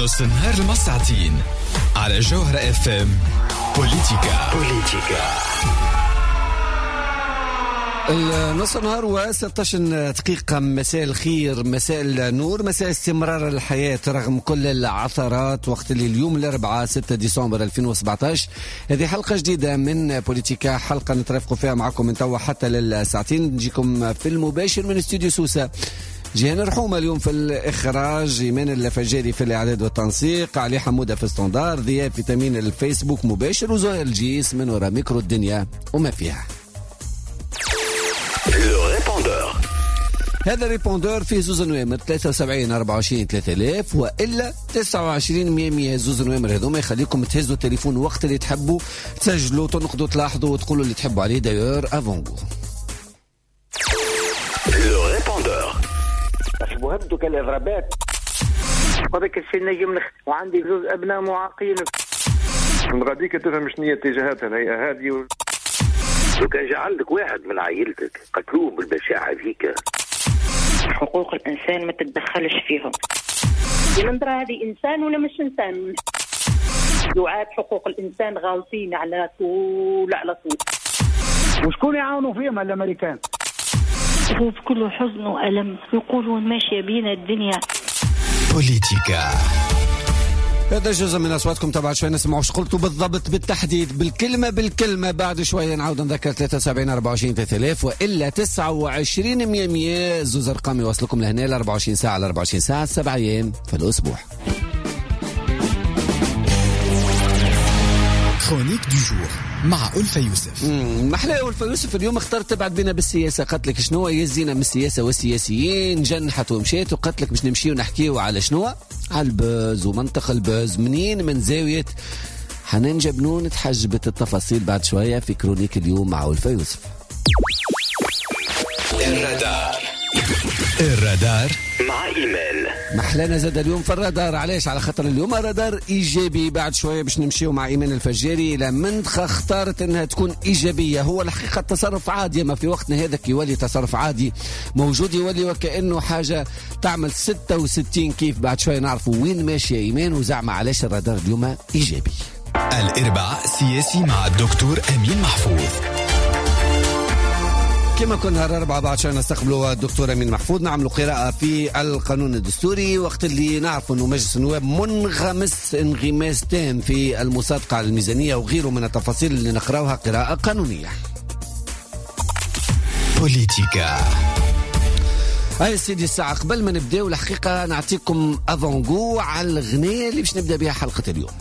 نص النهار المساعتين على جوهرة FM بوليتيكا. نص النهار و16 دقيقة. مساء الخير، مساء النور، مساء استمرار الحياة رغم كل العثرات. وقت اللي اليوم الأربعاء 6 ديسمبر 2017 هذه حلقة جديدة من بوليتيكا، حلقة نترافقوا فيها معكم من توا حتى للساعتين. نجيكم في المباشر من استوديو سوسة. جيهان رحومة اليوم في الإخراج، إيمان الفجاري في الإعداد والتنسيق، علي حمودة في ستاندار، ذياب فيتامين الفيسبوك مباشر، وزهير الجيس من وراء ميكرو الدنيا وما فيها. هذا الريبوندور فيه زوز نوامر 73 24 3000 وإلا 29 100. زوز نوامر هذوما يخليكم تهزوا التليفون وقت اللي تحبوا، تسجلوا، تنقدوا، تلاحظوا وتقولوا اللي تحبوا عليه. دايور افونغو وهبدوا كالإضرابات وذاك الشيء نجم وعندي زوز أبناء معاقين. غاديك تفهم شنو هي اتجاهات الهيئة هذه لو كان جعل لك واحد من عائلتك قتلوه بالبشاعة فيك. حقوق الإنسان ما تتدخلش فيهم. المنظرة هذه إنسان ولا مش إنسان؟ دعاة حقوق الإنسان غاوصين على طول على طول. وشكون يعاونوا فيهم الأمريكان؟ في كله حزن وألم، يقولون ماشية بينا الدنيا. بوليتيكا. هذا جزء من أصواتكم. تبع شوي نسمعوا ايش قلتوا بالضبط بالتحديد بالكلمة. بعد شوية نعود نذكر 73 24 3000 وإلا 29 100. زوز أرقام يوصلكم لهنا ل 24 ساعة على 24 ساعة 7 أيام في الأسبوع. كرونيك دو جور مع ألفة يوسف. محلى ألفة يوسف اليوم اخترت تبعد بينا بالسياسة. قالت لك شنو يزينا من السياسة والسياسيين، جنحت ومشيت وقالت لك باش نمشي ونحكيو على شنو، على البوز ومنطق البوز. منين؟ من زاوية حنان جبنون. تحجبت التفاصيل بعد شوية في كرونيك اليوم مع ألفة يوسف. الرادار مع إيمان. محلانا زاد اليوم في الرادار. علاش؟ على خاطر اليوم الرادار إيجابي. بعد شوية باش نمشيو مع إيمان الفجاري إلى منطقة اختارت أنها تكون إيجابية. هو الحقيقة تصرف عادي، ما في وقتنا هذا يولي تصرف عادي موجود، يولي وكأنه حاجة تعمل 66 كيف. بعد شوية نعرفوا وين ماشي إيمان وزعم علاش الرادار اليوم إيجابي. الأربعاء سياسي مع الدكتور أمين محفوظ. كما كنا الأربعاء بعد شوية نستقبلوا الدكتور أمين محفوظ، نعملوا قراءة في القانون الدستوري. وقت اللي نعرف أنه مجلس النواب منغمس انغماس تام في المصادقة على الميزانية وغيره من التفاصيل اللي نقراوها قراءة قانونية. بوليتيكا. هاي سيدي الساعة قبل ما نبداو الحقيقة نعطيكم أفونغو على الغنية اللي باش نبدأ بها حلقة اليوم.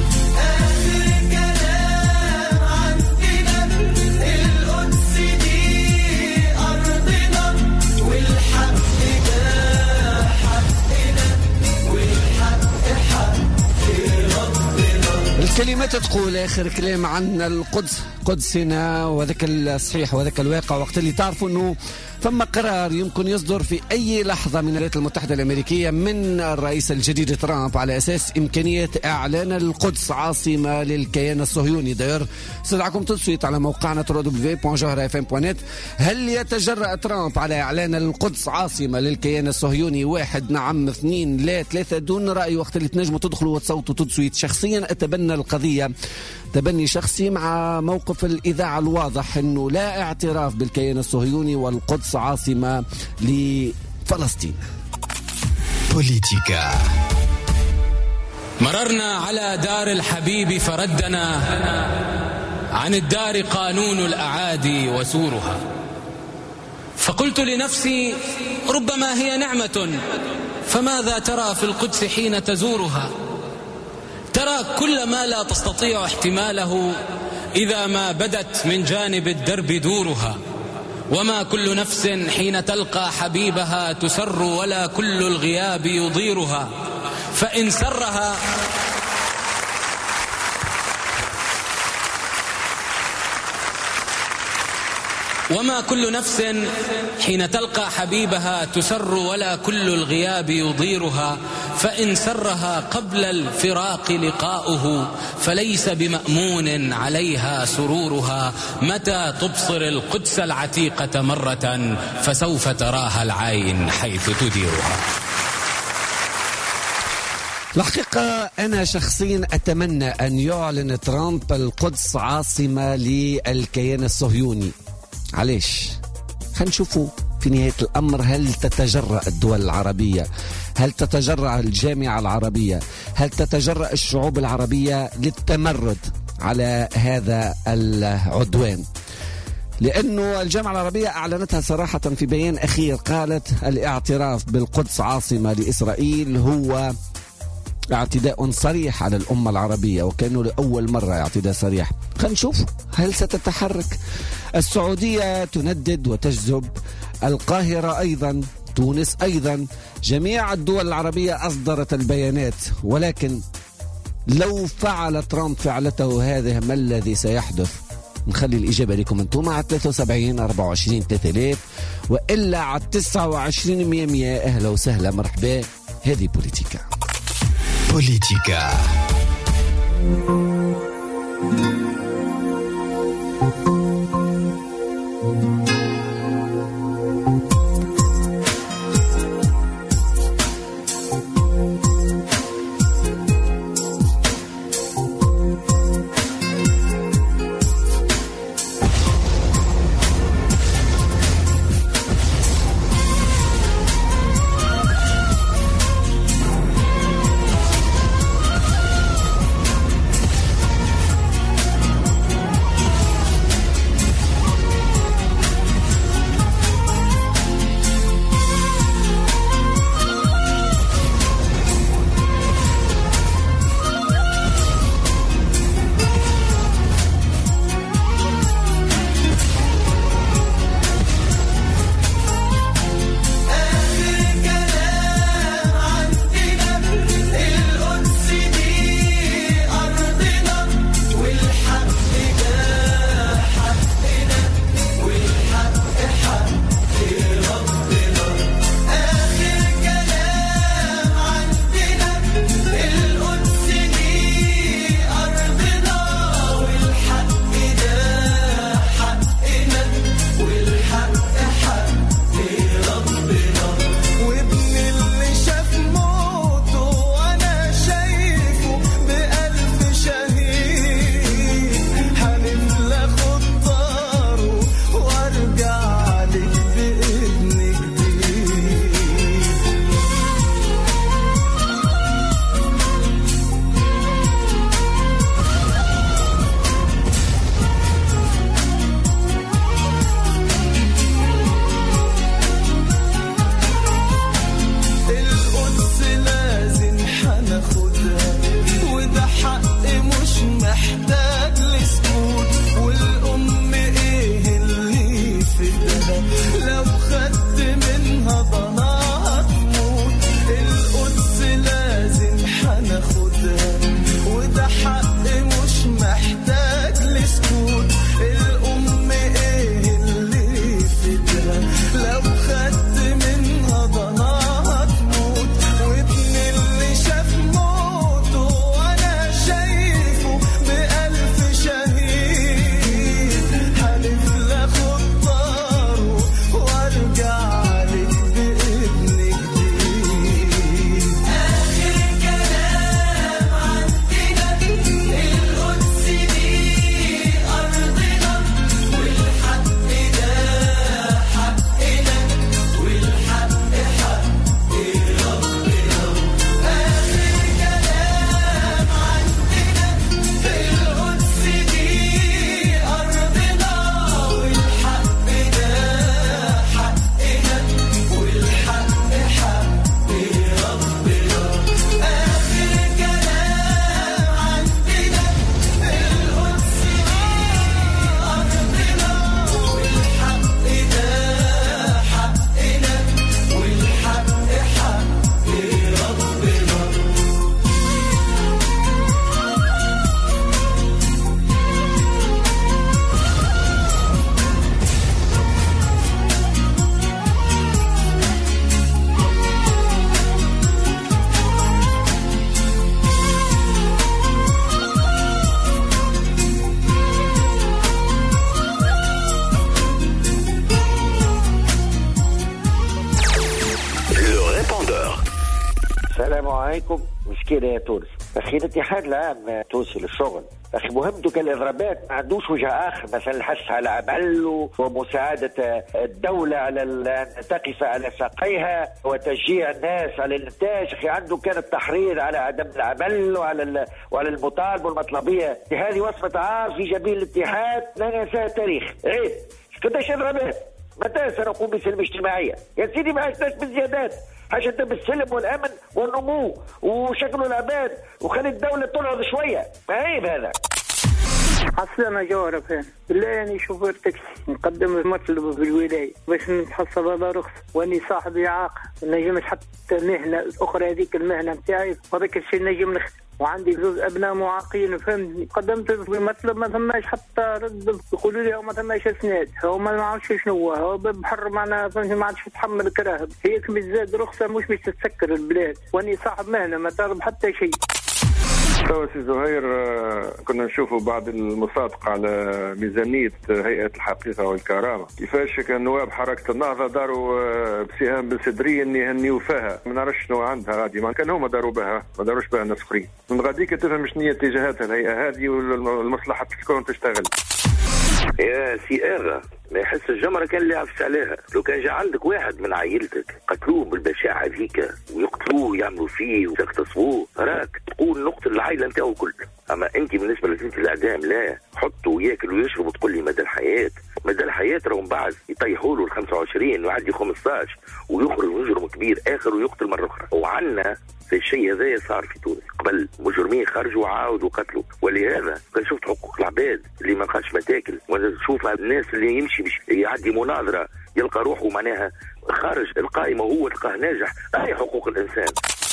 الكلمات تقول آخر كلام عن القدس، قدسنا، وذاك الصحيح وذاك الواقع. وقت اللي تعرفوا أنه ثم قرار يمكن يصدر في أي لحظة من الولايات المتحدة الأمريكية من الرئيس الجديد ترامب على أساس إمكانية إعلان القدس عاصمة للكيان الصهيوني. داير استدعاكم تصويت على موقعنا www.johrafm.net. هل يتجرأ ترامب على إعلان القدس عاصمة للكيان الصهيوني؟ 1 نعم، 2 لا، 3 دون رأي. وقت اللي تنجموا تدخلوا وتصوتوا تصويت. شخصيا أتبنى القضية تبني شخصي مع موقف الإذاعة الواضح أنه لا اعتراف بالكيان الصهيوني والقدس عاصمة لفلسطين. بوليتيكا. مررنا على دار الحبيب فردنا عن الدار قانون الأعادي وسورها، فقلت لنفسي ربما هي نعمة، فماذا ترى في القدس حين تزورها؟ ترى كل ما لا تستطيع احتماله إذا ما بدت من جانب الدرب دورها، وما كل نفس حين تلقى حبيبها تسر ولا كل الغياب يضيرها، فإن سرها وما كل نفس حين تلقى حبيبها تسر ولا كل الغياب يضيرها، فإن سرها قبل الفراق لقاؤه فليس بمأمون عليها سرورها. متى تبصر القدس العتيقة مرة فسوف تراها العين حيث تديرها. الحقيقة أنا شخصيا أتمنى أن يعلن ترامب القدس عاصمة للكيان الصهيوني. علاش؟ خلينا نشوفوا في نهاية الأمر هل تتجرأ الدول العربية، هل تتجرأ الجامعة العربية، هل تتجرأ الشعوب العربية للتمرد على هذا العدوان؟ لأنه الجامعة العربية أعلنتها صراحة في بيان أخير، قالت الاعتراف بالقدس عاصمة لإسرائيل هو اعتداء صريح على الأمة العربية، وكأنه لأول مرة اعتداء صريح. خلينا نشوف هل ستتحرك السعودية، تندد وتجذب، القاهرة أيضا، تونس أيضا، جميع الدول العربية أصدرت البيانات. ولكن لو فعل ترامب فعلته هذه ما الذي سيحدث؟ نخلي الإجابة لكم أنتم على 73 24 3000 وإلا على 29 100. أهلا وسهلا مرحبا. هذه بوليتيكا. بوليتيكا. السلام عليكم. مشكلة يا تونس أخي، الاتحاد العام التونسي للشغل أخي مهمته كالإضرابات، ما عندوش وجه آخر، مثلا الحث على عمل ومساعدة الدولة على أن تقف على ساقيها وتشجيع الناس على الإنتاج. أخي عنده كان التحريض على عدم العمل وعلى المطالب والمطلبية. هذه وصفة عار في جبين الاتحاد لا ينساها التاريخ. عيب قداش إضرابات، متى سنقوم بالسلم الاجتماعية يا سيدي؟ ما عشناش بالزيادات، حاجة بالسلم والأمن والنمو وشكل العباد وخلي الدولة تنهض شوية. عيب هذا. حصلنا جوهرة فين بالله، يعني شوفير تاكسي نقدم المطلب في الولاية باش نتحصل على رخص، واني صاحب إعاقة نجمش حتى مهنة أخرى، هذيك المهنة نتاعي وهذاك الشيء نجم نخدم، وعندي 2 أبناء معاقين. فهمتني؟ قدمت في المطلب ما ثماش حتى رد، يقولوا لي ما ثماش اسناد، هو ما نعرفش شنو هو بحر معنا، فهمتني؟ ما عادش يتحمل الكراهب، هيك مزاد رخصة مش باش تتسكر البلاد، واني صاحب مهنة ما ترب حتى شيء. سي زهير، كنا نشوفوا بعض المصادقة على ميزانية هيئة الحقيقة والكرامة، كيفاش كان نواب حركة النهضة داروا بسهام بن سدري اني يهنيوا فيها، ما نعرفش شنو عندها غادي، ما كان هما داروا بها، ما داروش بها ناس اخرين. من غاديك تفهم شنو هي اتجاهاتها الهيئة هذه والمصلحة تكون تشتغل. يا سي اغا ما يحس الجمرة كان اللي عفت عليها. لو كان جا عندك واحد من عائلتك قتلوه بالبشاعة ذيك ويقتلوه يعملوا فيه ويغتصبوه، راك تقول نقتل العائلة نتاعو الكل. اما انت بالنسبة لك انت الاعدام لا، حطوا وياكل ويشرب وتقول لي مدى الحياة. مدى الحياة راهم بعد يطيحوا له ال 25 ويعدي 15 ويخرج مجرم كبير اخر ويقتل مرة اخرى. وعنا في الشيء هذا صار في تونس قبل، مجرمين خرجوا وعاودوا قتلوا. ولهذا كان شفت حقوق العباد اللي ما لقاش متاكل، وانا نشوف الناس اللي يمشي باش يعدي مناظرة يلقى روحه معناها خارج القائمة وهو تلقاه ناجح. هاي حقوق الإنسان.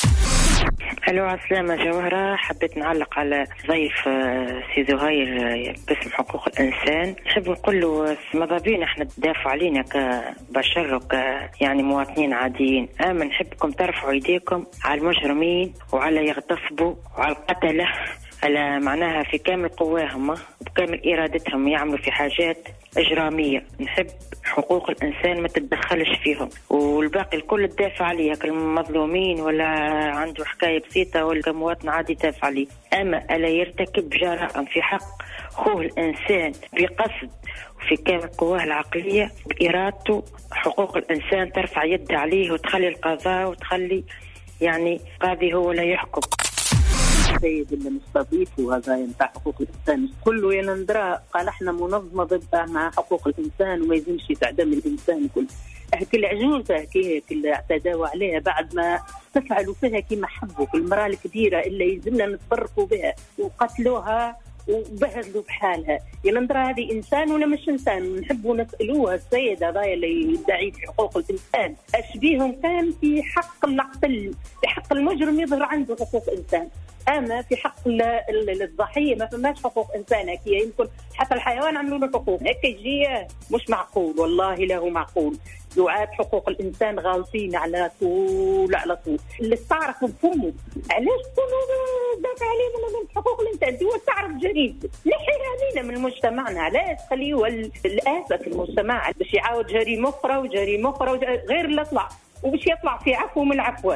الو عسلامة جوهرة، حبيت نعلق على ضيف سي زهير باسم حقوق الإنسان. نحب نقول له ماذا بينا احنا تدافعوا علينا كبشر يعني مواطنين عاديين، اما نحبكم ترفعوا ايديكم على المجرمين وعلى يغتصبوا وعلى القتلة، على معناها في كامل قواهم وبكامل إرادتهم يعملوا في حاجات إجرامية. نحب حقوق الإنسان ما تتدخلش فيهم، والباقي الكل تدافع عليه، كالمظلومين ولا عنده حكاية بسيطة ولا كمواطن عادي تدافع عليه. أما ألا يرتكب جرائم في حق أخوه الإنسان بقصد وفي كامل قواه العقلية بإرادته، حقوق الإنسان ترفع يد عليه وتخلي القضاء وتخلي يعني قاضي هو لا يحكم. السيد اللي مستضيف وهذا ينفع حقوق الإنسان كله ينندرى قال احنا منظمة ضد مع حقوق الإنسان وما يلزمش تعدم الإنسان كل كل عجوزة كل اعتداوا عليها بعد ما تفعلوا فيها كما حبوا، المرأة الكبيرة اللي يلزمنا نتصرفوا بها وقتلوها وبهدلوا بحالها. ينندرى هذه إنسان ولا مش إنسان؟ نحبوا نسألوها السيد هذا اللي يدعي في حقوق الإنسان أشبيهم كان في حق القتل، في حق المجرم يظهر عنده حقوق إنسان، أما في حق الضحية ما فماش حقوق إنسان. هكي يمكن حتى الحيوان عملوا له حقوق، هكا يجي مش معقول، والله لا هو معقول. دعاة حقوق الإنسان غالطين على طول على طول. اللي تعرف بفمه علاش تقولوا دافع علينا من حقوق الإنسان؟ دول تعرف جريمة نحي علينا من مجتمعنا، علاش خليه الآفة في المجتمع باش يعاود جريمة أخرى وجريمة أخرى غير اللي طلع وباش يطلع في عفو من العفوات.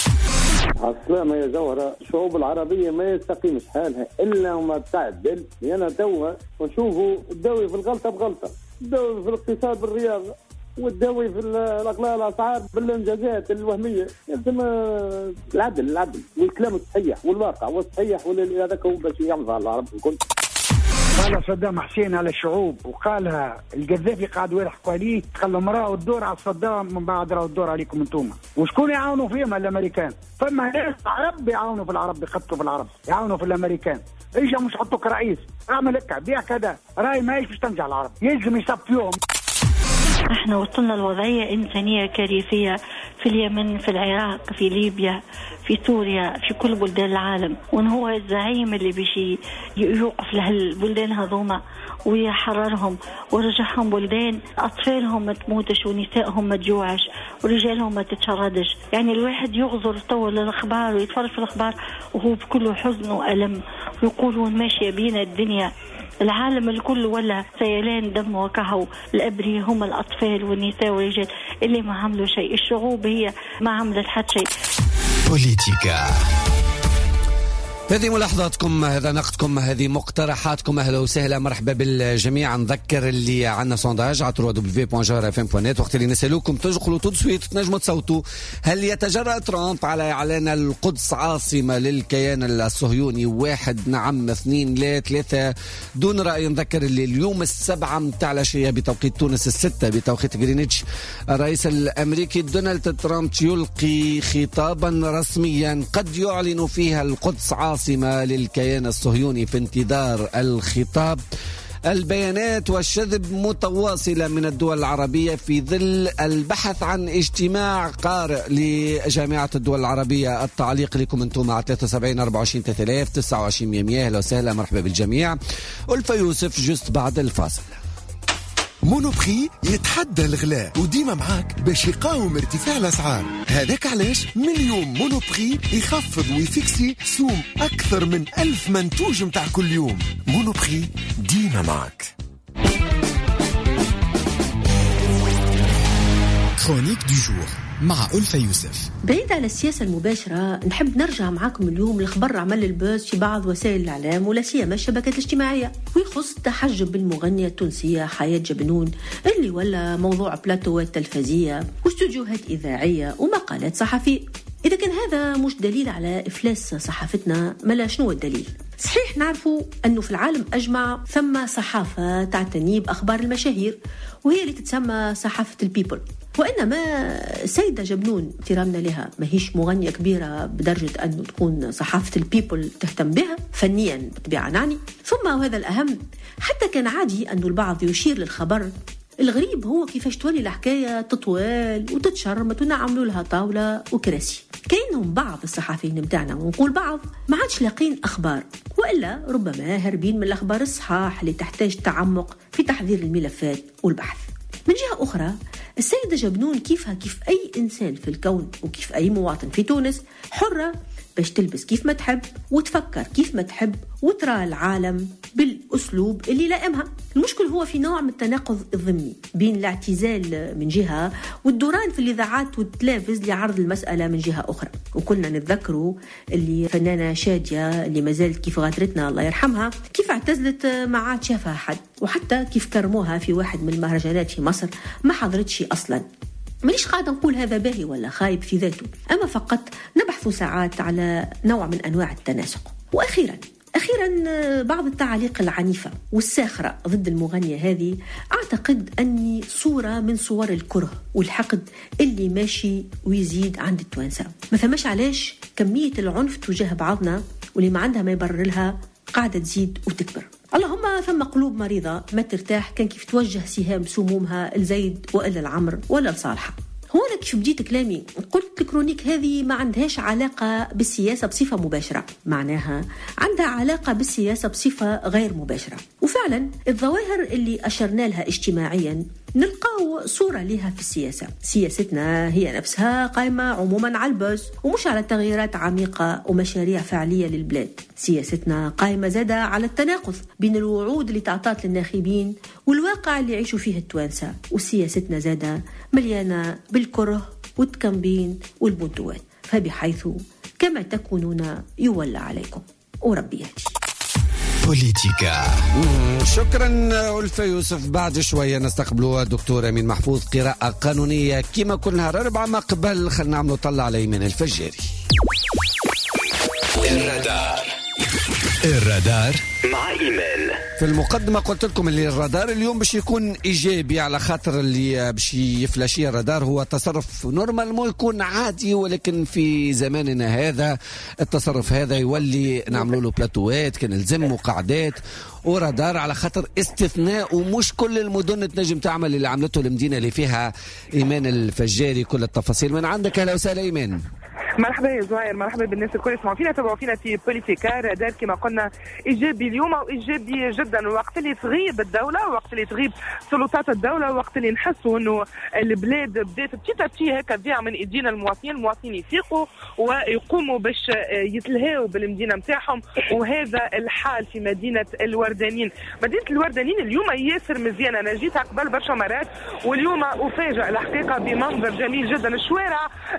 عسلامة يا جوهرة، الشعوب العربية ما يستقيمش حالها إلا وما تعدل. أنا توا ونشوفوا الدوي في الغلطة بغلطة، الدوي في الاقتصاد بالرياضة، والدوي في الأغلاء الأسعار بالإنجازات الوهمية. يلزم العدل والكلام الصحيح والواقع والصحيح، ولا هذاك هو باش يعمل على العرب الكل. قال صدام حسين على الشعوب وقالها القذافي قاعد يلحقوا عليه، خلوا امراه والدور على صدام من بعد راهو الدور عليكم انتوما. وشكون يعاونوا فيهم؟ الامريكان. فما ناس عرب يعاونوا في العرب، يخطوا في العرب، يعاونوا في الامريكان. اجا مش حطوك رئيس، اعمل هكا بيع كذا، راي ما باش تنجح العرب، يلزم يصفيهم. احنا وصلنا لوضعية إنسانية كارثية في اليمن، في العراق، في ليبيا، في سوريا، في كل بلدان العالم. وان هو الزعيم اللي بيجي يوقف لهالبلدان هذوما ويحررهم ورجعهم بلدان أطفالهم ما تموتش ونسائهم ما تجوعش ورجالهم ما تتشردش. يعني الواحد يغزر طول الأخبار ويتفرج في الأخبار وهو بكل حزن وألم ويقولون ماشية بينا الدنيا، العالم الكل ولا سيلان دم وكهو. الأبرياء هم الأطفال والنساء والرجال اللي ما عملوا شيء، الشعوب هي ما عملت حد شيء. بوليتيكا. هذه ملاحظاتكم، هذا نقدكم، هذه مقترحاتكم. أهلا وسهلا، مرحبا بالجميع. نذكر اللي عندنا سونداج على www.jrfm.net. وقت اللي نسألوكم تدخلوا تدسويت تنجموا تصوتوا: هل يتجرأ ترامب على إعلان القدس عاصمة للكيان الصهيوني؟ 1 نعم، 2 لا، 3 دون رأي. نذكر اللي اليوم 7 متاع العشية بتوقيت تونس، 6 بتوقيت غرينتش، الرئيس الأمريكي دونالد ترامب يلقي خطابا رسميا قد يعلن فيها القدس عاصمة للكيان الصهيوني. في انتظار الخطاب، البيانات والشذب متواصلة من الدول العربية في ظل البحث عن اجتماع قارئ لجامعة الدول العربية. التعليق لكم انتم على 73 24 3000 29 100. أهلا وسهلا، مرحبا بالجميع. ألفا يوسف جست بعد الفاصل. مونوبري يتحدى الغلاء وديما معاك باش يقاوم ارتفاع الأسعار. هذاك علاش من اليوم مونوبري يخفض ويفكسي سوم أكثر من 1000 منتوج متاع كل يوم. مونوبري ديما معاك. كرونيك دو جور مع ألفا يوسف. بعيد على السياسة المباشرة، نحب نرجع معاكم اليوم لخبر عمل البوز في بعض وسائل الإعلام ولا سيما الشبكات الاجتماعية، ويخص تحجب المغنية التونسية حياة جبنون اللي ولا موضوع بلاتوات تلفزية واستوديوهات إذاعية ومقالات صحفية. إذا كان هذا مش دليل على إفلاس صحافتنا، ملا شنو الدليل؟ صحيح نعرفوا أنه في العالم أجمع ثم صحافة تعتني بأخبار المشاهير، وهي اللي تتسمى صحافة البيبل. وإنما سيدة جبنون احترامنا لها ماهيش مغنية كبيرة بدرجة أنه تكون صحافة البيبل تهتم بها فنيا بطبيعة نعني. ثم وهذا الأهم، حتى كان عادي أنه البعض يشير للخبر. الغريب هو كيفاش تولي الحكاية تطوال وتتشرمت ونعملوا لها طاولة وكراسي. كأنهم بعض الصحفيين متاعنا، ونقول بعض، ما عادش لاقين أخبار، وإلا ربما هربين من الأخبار الصحاح اللي تحتاج تعمق في تحضير الملفات والبحث. من جهة أخرى، السيدة جبنون كيفها كيف أي إنسان في الكون وكيف أي مواطن في تونس حرة باش تلبس كيف ما تحب وتفكر كيف ما تحب وترى العالم بالأسلوب اللي لائمها. المشكل هو في نوع من التناقض الضمني بين الاعتزال من جهة والدوران في الإذاعات والتلفز لعرض المسألة من جهة أخرى. وكلنا نتذكروا اللي فنانة شادية اللي ما زالت كيف غادرتنا الله يرحمها، كيف اعتزلت ما عاد شافها حد، وحتى كيف كرموها في واحد من المهرجانات في مصر ما حضرتش أصلاً. مانيش قاعدة نقول هذا باهي ولا خايب في ذاته، أما فقط نبحث ساعات على نوع من أنواع التناسق. وأخيرا بعض التعليق العنيفة والساخرة ضد المغنية هذه أعتقد أني صورة من صور الكره والحقد اللي ماشي ويزيد عند التوانسة. ما فهمش علاش كمية العنف تجاه بعضنا واللي ما عندها ما يبرر لها قاعدة تزيد وتكبر. اللهم ثم قلوب مريضة ما ترتاح كان كيف توجه سهام سمومها لزيد وإلا العمر ولا لصالحة. هو أنا كيف بديت كلامي قلت الكرونيك هذه ما عندهاش علاقة بالسياسة بصفة مباشرة، معناها عندها علاقة بالسياسة بصفة غير مباشرة. وفعلا الظواهر اللي أشرنا لها اجتماعيا نلقاو صورة لها في السياسة. سياستنا هي نفسها قائمة عموما على البوز ومش على تغييرات عميقة ومشاريع فعلية للبلاد. سياستنا قائمة زادة على التناقض بين الوعود اللي تعطات للناخبين والواقع اللي يعيشوا فيه التوانسة. وسياستنا زادة مليانة بالكره والتكمبين والبنتوات، فبحيث كما تكونون يولى عليكم وربي يهدي. بوليتيكا. شكرا ألفا يوسف. بعد شوية نستقبلوا الدكتور أمين محفوظ، قراءة قانونية كما كل نهار 4. ما قبل خلنا نعملوا طلع على أيمن الفجاري. الرادار مع إيمان. في المقدمة قلت لكم اللي الرادار اليوم باش يكون إيجابي، على خاطر اللي باش يفلاشيه الرادار هو تصرف نورمال مو يكون عادي، ولكن في زماننا هذا التصرف هذا يولي نعملوا له بلاتوات كان نلزم قاعدات ورادار، على خاطر استثناء ومش كل المدن تنجم تعمل اللي عملته المدينة اللي فيها. إيمان الفجاري كل التفاصيل من عندك. أهلا وسهلا إيمان. مرحبا يا زهير، مرحبا بالناس الكل يسمعوا فينا تابعوا فينا في بوليتيكا. رادار كما قلنا ايجابي اليوم، او ايجابي جدا وقت اللي تغيب الدوله، وقت اللي تغيب سلطات الدوله، وقت اللي نحسوا انه البلاد بدات بتيتا هكا تضيع من ايدينا المواطنين يفيقوا ويقوموا باش يتلهاوا بالمدينه نتاعهم. وهذا الحال في مدينه الوردانين. مدينه الوردانين اليوم ياسر مزيانه، انا جيتها قبل برشا مرات واليوم افاجئ الحقيقه بمنظر جميل جدا. الشوارع الحقيقه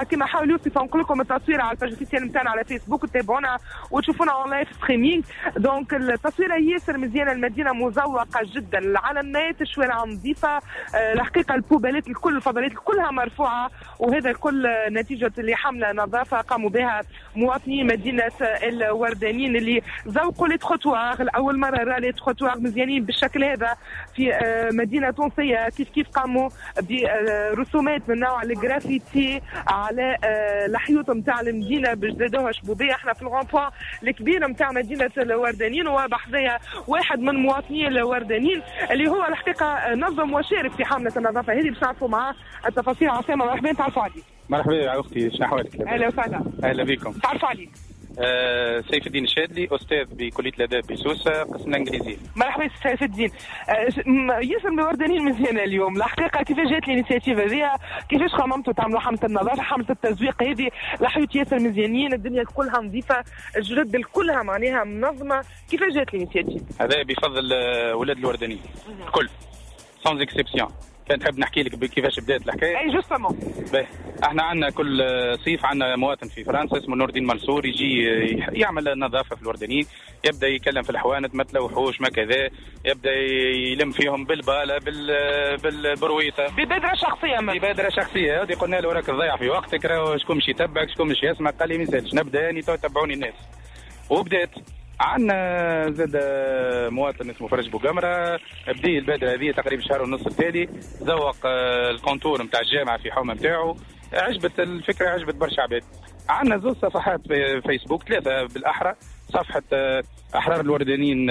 كما حاول يوسف نقول لكم التصويره على الباج اوفيسيال نتاعنا على فيسبوك، تتابعونا وتشوفونا اون لايف ستريمينغ. دونك التصويره ياسر مزيانه، المدينه مزوقه جدا، العلامات، الشوارع نظيفه، الحقيقه البوبالات الكل، الفضلات كلها مرفوعه، وهذا الكل نتيجه اللي حمله نظافه قاموا بها مواطني مدينه الوردانيين اللي ذوقوا لي تروتوار لاول مره، راه لي تروتوار مزيانين بالشكل هذا في مدينه تونسيه. كيف قاموا برسومات من نوع الجرافيتي على الحيوط نتاع المدينه باش زادوها شبوبيه. احنا في الغونبوان الكبير نتاع مدينه الوردانيين، وبحذايا واحد من مواطني الوردانيين اللي هو الحقيقه نظم وشارك في حمله النظافه هذه، باش نعرفوا معاه التفاصيل. عسامه مرحبا، تعرفوا عليك. مرحبا يا اختي، شنو احوالك؟ اهلا وسهلا. اهلا بكم. تعرفوا عليك. سيف الدين الشادلي، استاذ بكليه الاداب بسوسه، قسم الانجليزيه. مرحبا سيف الدين. ياسر من الوردانيين مزيانه اليوم، الحقيقه كيفاش جات الانيشيتيف هذه؟ كيفاش خممتوا تعملوا حمله النظافه، حمله التزويق هذه؟ الحيوط ياسر مزيانين، الدنيا كلها نظيفه، الجرد كلها معناها منظمه، كيفاش جات الانيشيتيف؟ هذا بفضل ولاد الوردانيين الكل سانز اكسبسيون. كان تحب نحكي لك كيفاش بدات الحكايه؟ اي جوستومون. احنا عندنا كل صيف عندنا مواطن في فرنسا اسمه نور الدين منصور، يجي يعمل نظافه في الوردانيين، يبدا يكلم في الحوانت ما تلوحوش ما كذا، يبدا يلم فيهم بالباله بالبرويته، ببادره شخصيه. ببادره شخصيه. هذه قلنا له راك تضيع في وقتك، راهو شكون مش يتبعك شكون مش يسمع. قال لي ما يسالش، نبدا يعني تتبعوني الناس. وبدات عندنا زاد مواطن اسمه فرج بوغمره، بدا البادره هذه تقريبا شهر ونص التالي، ذوق الكونتور نتاع الجامعه في حومه نتاعو، عجبت الفكره، عجبت برشا عباد. عندنا زوج صفحات في فيسبوك، 3 بالاحرى، صفحه احرار الوردانيين،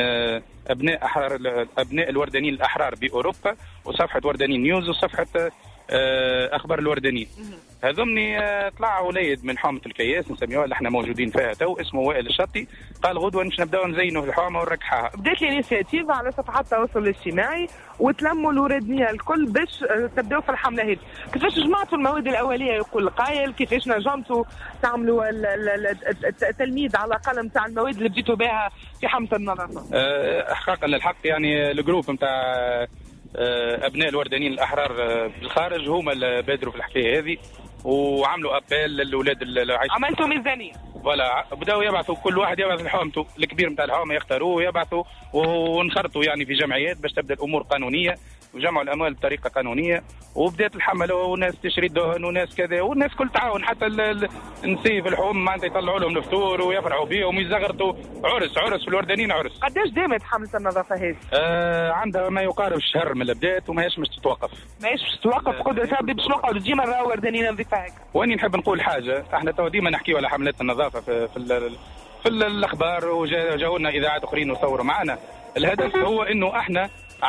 ابناء الوردانيين الاحرار باوروبا، وصفحه وردانيين نيوز، وصفحه اخبار الوردانيين. هذومني طلع وليد من حومه الكياس نسميوها اللي احنا موجودين فيها تو، اسمه وائل الشطي، قال غدوه باش نبداو نزينوا في الحومه ونركحها. بدات الانيشيتيف على صفحات التواصل الاجتماعي وتلموا الوردانيه الكل باش تبداو في الحمله هذه. كيفاش جمعتوا المواد الاوليه يقول قايل، كيفاش نجمتوا تعملوا التلميذ على الاقل نتاع المواد اللي بديتوا بها في حمله النظافه؟ حقا للحق يعني الجروب نتاع ابناء الوردانيين الاحرار بالخارج هما اللي بادروا في الحكايه هذه، وعملوا ابيل للاولاد اللي عايشين. عملتوا ميزانيه ولا بداوا يبعثوا كل واحد يبعث لحومته، الكبير نتاع الحومه يختاروه ويبعثوا، ونخرطوا يعني في جمعيات باش تبدا الامور قانونيه وجمعوا الاموال بطريقه قانونيه، وبدات الحمله وناس تشري دهن وناس كذا، والناس كل تعاون، حتى النساء في الحوم معناتها يطلعوا لهم الفطور ويفرحوا بهم ويزغرطوا. عرس في الوردانيين عرس. قداش دامت حمله النظافه هذه؟ عندها ما يقارب الشهر من البداية، وماهيش مش تتوقف. ماهيش تتوقف، قدرة ربي باش نقعدوا ديما نراو وردانيين نظيفة هكا. واني نحب نقول حاجة، احنا تو ديما نحكيو على حملات النظافة في الاخبار، وجاوا لنا اذاعات اخرين وصوروا معنا. الهدف هو انه احنا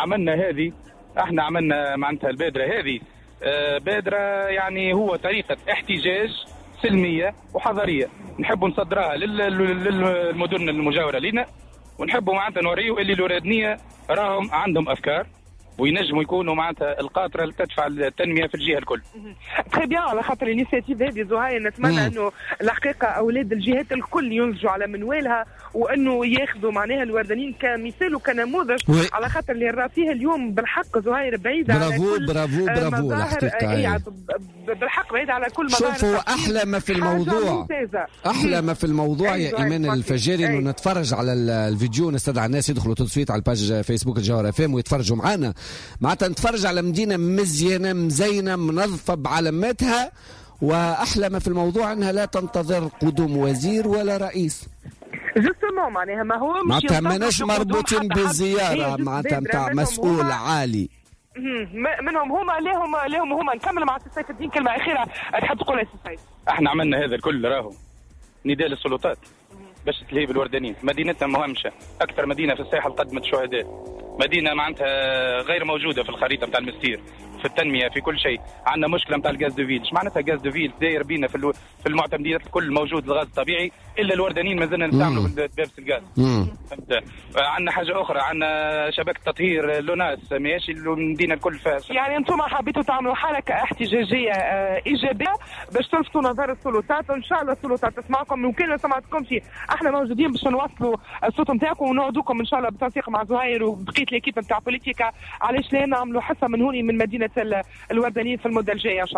عملنا معناتها البادرة هذه بادرة يعني هو طريقة احتجاج سلمية وحضارية، نحب نصدرها للمدن المجاورة لنا، ونحبوا معناتها نوريو اللي الوردانية راهم عندهم افكار وينجموا يكونوا معناتها القاطره اللي تدفع التنميه في الجهه الكل. تري بيان، على خاطر الانيشيتيف هذه زهير نتمنى انه الحقيقه اولاد الجهات الكل ينتجوا على منوالها، وانه ياخذوا معناها الوردانيين كمثال وكنموذج، على خاطر اللي نرى فيه اليوم بالحق زهير بعيده على كل برافو الحقيقه، بالحق بعيده على كل مظاهر. شوفوا احلى ما في الموضوع يا ايمان الفجاري انه نتفرج على الفيديو، نستدعي الناس يدخلوا تصويت على الباج فيسبوك الجوهر FM ويتفرجوا معنا، معناتها نتفرج على مدينة مزينة مزينة منظفة بعلاماتها، وأحلى ما في الموضوع أنها لا تنتظر قدوم وزير ولا رئيس. جوستومون معناها ما هو معناتها ماناش مربوطين بالزيارة معناتها نتاع مسؤول عالي. منهم هما ليهم هما. نكمل مع سيف الدين كلمة أخيرة تحب تقولها يا سيف؟ احنا عملنا هذا الكل راهو نداء للسلطات باش تلهي بالوردانيين. مدينتنا مهمشة، أكثر مدينة في الساحل قدمت شهداء، مدينة معناتها غير موجودة في الخريطة بتاع المستير، في التنمية في كل شيء. عندنا مشكلة بتاع الغاز دو فيل، ايش معناتها غاز دو فيل داير بينا في المعتمديات الكل موجود الغاز الطبيعي، إلا الوردانيين مازلنا نستعملوا بابس الغاز. عندنا حاجة أخرى، عندنا شبكة تطهير لوناس ماشي المدينة الكل فيها. يعني أنتم حبيتوا تعملوا حركة احتجاجية إيجابية باش تلفتوا نظر السلطات، وإن شاء الله السلطات تسمعكم، ممكن ما سمعتكمش احنا موجودين باش نوصلوا الصوت نتاعكم، ونوعدوكم إن شاء الله بالتنسيق مع زهير وبقية الإكيب نتاع بوليتيكا، علاش لا نعملوا حصة من هوني من مدينة الوردانيين في المدة الجاية إن شاء الله.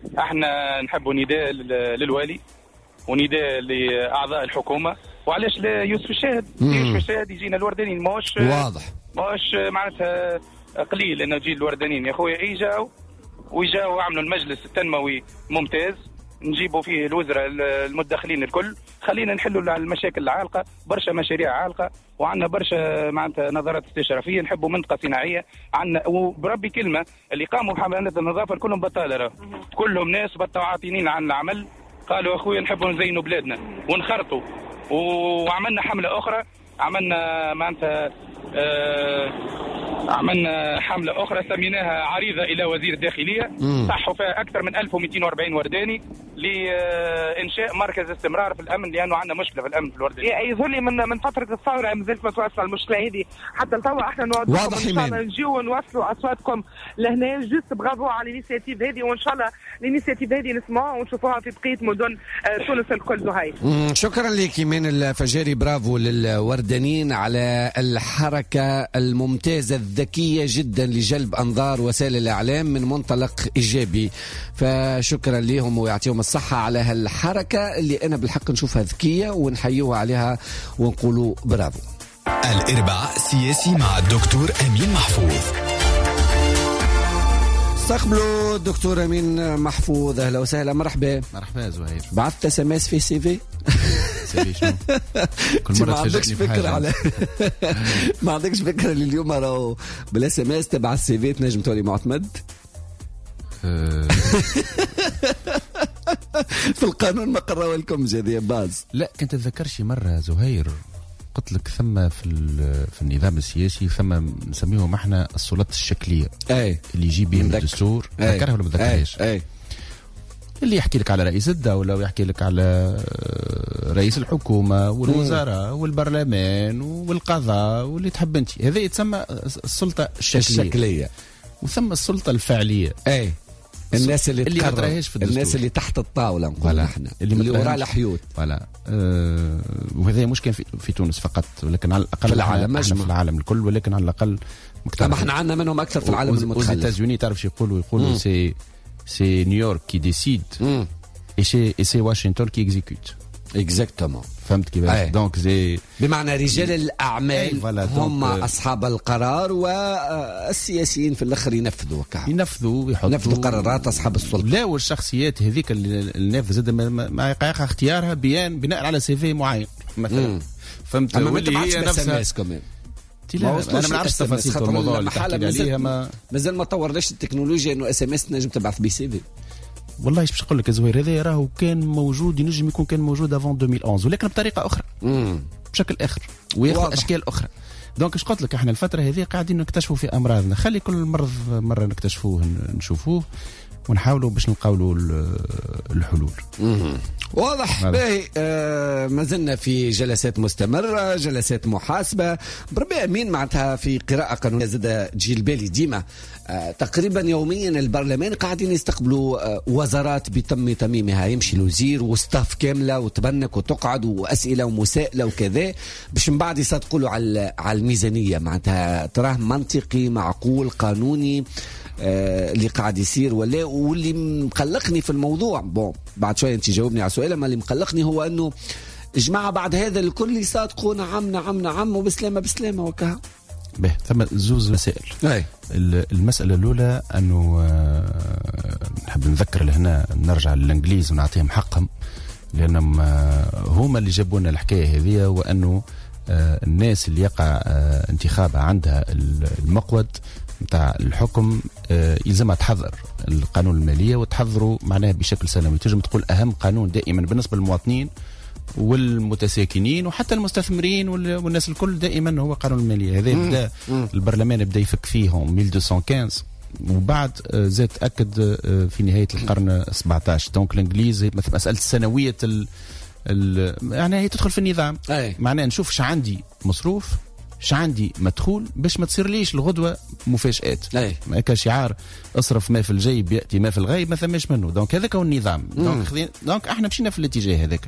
احنا نحب نداء للوالي ونداء لاعضاء الحكومه، وعلاش لا يوسف الشاهد؟ يوسف الشاهد يجينا الوردانيين، ماهوش واضح، ماهوش معناتها قليل انه يجي الوردانيين يا خويا. ويجاو وعملوا المجلس التنموي ممتاز، نجيبوا فيه الوزراء المدخلين الكل، خلينا نحلوا المشاكل العالقه، برشا مشاريع عالقه، وعندنا برشا معناتها نظرات استشرافيه، نحبوا منطقه صناعيه عندنا. وبربي كلمه اللي قاموا بحملات النظافه كلهم بطاله، كلهم ناس عاطينين عن العمل، قالوا اخويا نحبوا نزينوا بلادنا ونخرطوا. وعملنا حمله اخرى، عملنا معناتها عملنا حملة أخرى سميناها عريضة إلى وزير الداخلية، صحوا فيها أكثر من 1240 ورداني لإنشاء مركز استمرار في الأمن، لأنه عندنا مشكلة في الأمن في الورداني. يظهر لي من فترة الثورة مازالت ما توصل المشكلة هذه حتى لتوا. احنا نوعدكم إن شاء الله نجيو ونوصلوا أصواتكم لهنا. جست برافو على الانيشيتيف هذه، وإن شاء الله الانيشيتيف هذه نسمعوها ونشوفوها في بقية مدن تونس الكل. زهير شكرا لك إيمان الفجاري، برافو للوردانيين على الحركة الممتازة الذكية جدا لجلب أنظار وسائل الإعلام من منطلق إيجابي، فشكرا لهم ويعطيهم الصحة على هالحركة اللي أنا بالحق نشوفها ذكية ونحيوها عليها ونقولوا برافو. الإرباع سياسي مع الدكتور أمين محفوظ. استقبلوا الدكتور أمين محفوظ، أهلا وسهلا. مرحبا. مرحبا زهير. بعثت SMS في CV؟ CV شنو؟ كل مرة ما عندكش فكرة على ما عندكش فكرة اللي اليوم راهو بالSMS تبع CV تنجم تولي معتمد؟ في القانون ما قرروا لكم هذه باز. لا كنت أتذكر شي مرة زهير قلت لك ثم في النظام السياسي ثم نسميهم احنا السلطات الشكليه اللي يجي بهم الدستور. تذكرها ولا ما تذكرهاش؟ اللي يحكي لك على رئيس الدوله ويحكي لك على رئيس الحكومه والوزراء والبرلمان والقضاء واللي تحب انت، هذا يتسمى السلطه الشكليه. وثم السلطه الفعليه الناس اللي ما تراهيش في الدستور، الناس اللي تحت الطاوله نقول احنا اللي وراء الحيوت. فوالا وهذا مش كان في تونس فقط، ولكن على الاقل في العالم في العالم الكل، ولكن على الاقل ما احنا عندنا منهم اكثر في العالم المتخلف. والإيتازوني تعرف يقولوا سي نيويورك كي ديسيد اي سي واشنطن كي اكزيكوت. اكزاكتومون. فهمت كيفاش؟ دونك زي بمعنى رجال الاعمال هم اصحاب القرار، والسياسيين في الاخر ينفذوا ويحطوا قرارات اصحاب السلطه. لا والشخصيات هذيك النافذه زاد ما يقع اختيارها بناء على CV معين مثلا. فهمت؟ واللي هي نفسها انا ما نعرفش تفاصيل الموضوع اللي تحكي عليها. مازال ما طورناش التكنولوجيا انه SMS تنجم تبعث CV. والله باش نقول لك يا زهير، هذا راهو كان موجود، ينجم يكون كان موجود افون 2011 ولكن بطريقه اخرى، بشكل اخر وياخذ اشكال اخرى. دونك اش قلت لك احنا الفتره هذه قاعدين نكتشفوا في امراضنا، خلي كل مره نكتشفوه نشوفوه ونحاولوا باش نلقاو له الحلول. واضح. باهي ما زلنا في جلسات مستمرة، جلسات محاسبة. بربي أمين معناتها في قراءة قانونية زاد تجي البالي ديما تقريبا يوميا البرلمان قاعدين يستقبلوا وزارات بتم تميمها، يمشي الوزير وستاف كاملة وتبنك وتقعد وأسئلة ومسائلة وكذا باش من بعد يصدقوا له على الميزانية. معناتها تراه منطقي معقول قانوني اللي قاعد يصير ولا؟ واللي مقلقني في الموضوع بعد شوية انت جاوبني على سؤال، ما اللي مقلقني هو انه جماعة بعد هذا الكل يصادقوا نعم وبسلامة وكها. به ثم زوز مسائل. المسألة الأولى أنه نحب نذكر لهنا نرجع للإنجليز ونعطيهم حقهم، لأنهم هما اللي جابونا الحكاية هذه، وأنه الناس اللي يقع انتخابها عندها المقود متاع الحكم يلزمها تحضر القانون المالية وتحضره معناها بشكل سنوي. تنجم تقول أهم قانون دائما بالنسبة للمواطنين والمتساكنين وحتى المستثمرين والناس الكل دائما هو قانون المالية. هذا بدأ البرلمان بدأ يفك فيهم 1215 وبعد زاد أكد في نهاية القرن 17. دونك الإنجليز مسألة سنوية يعني هي تدخل في النظام. معناها نشوف ش عندي مصروف ش عندي مدخول باش ما تصير ليش الغدوة مفاجآت. ما كشعار اصرف ما في الجيب يأتي ما في الغيب ما ثماش منه. دونك هذاك هو النظام. دونك احنا مشينا في الاتجاه هذاك.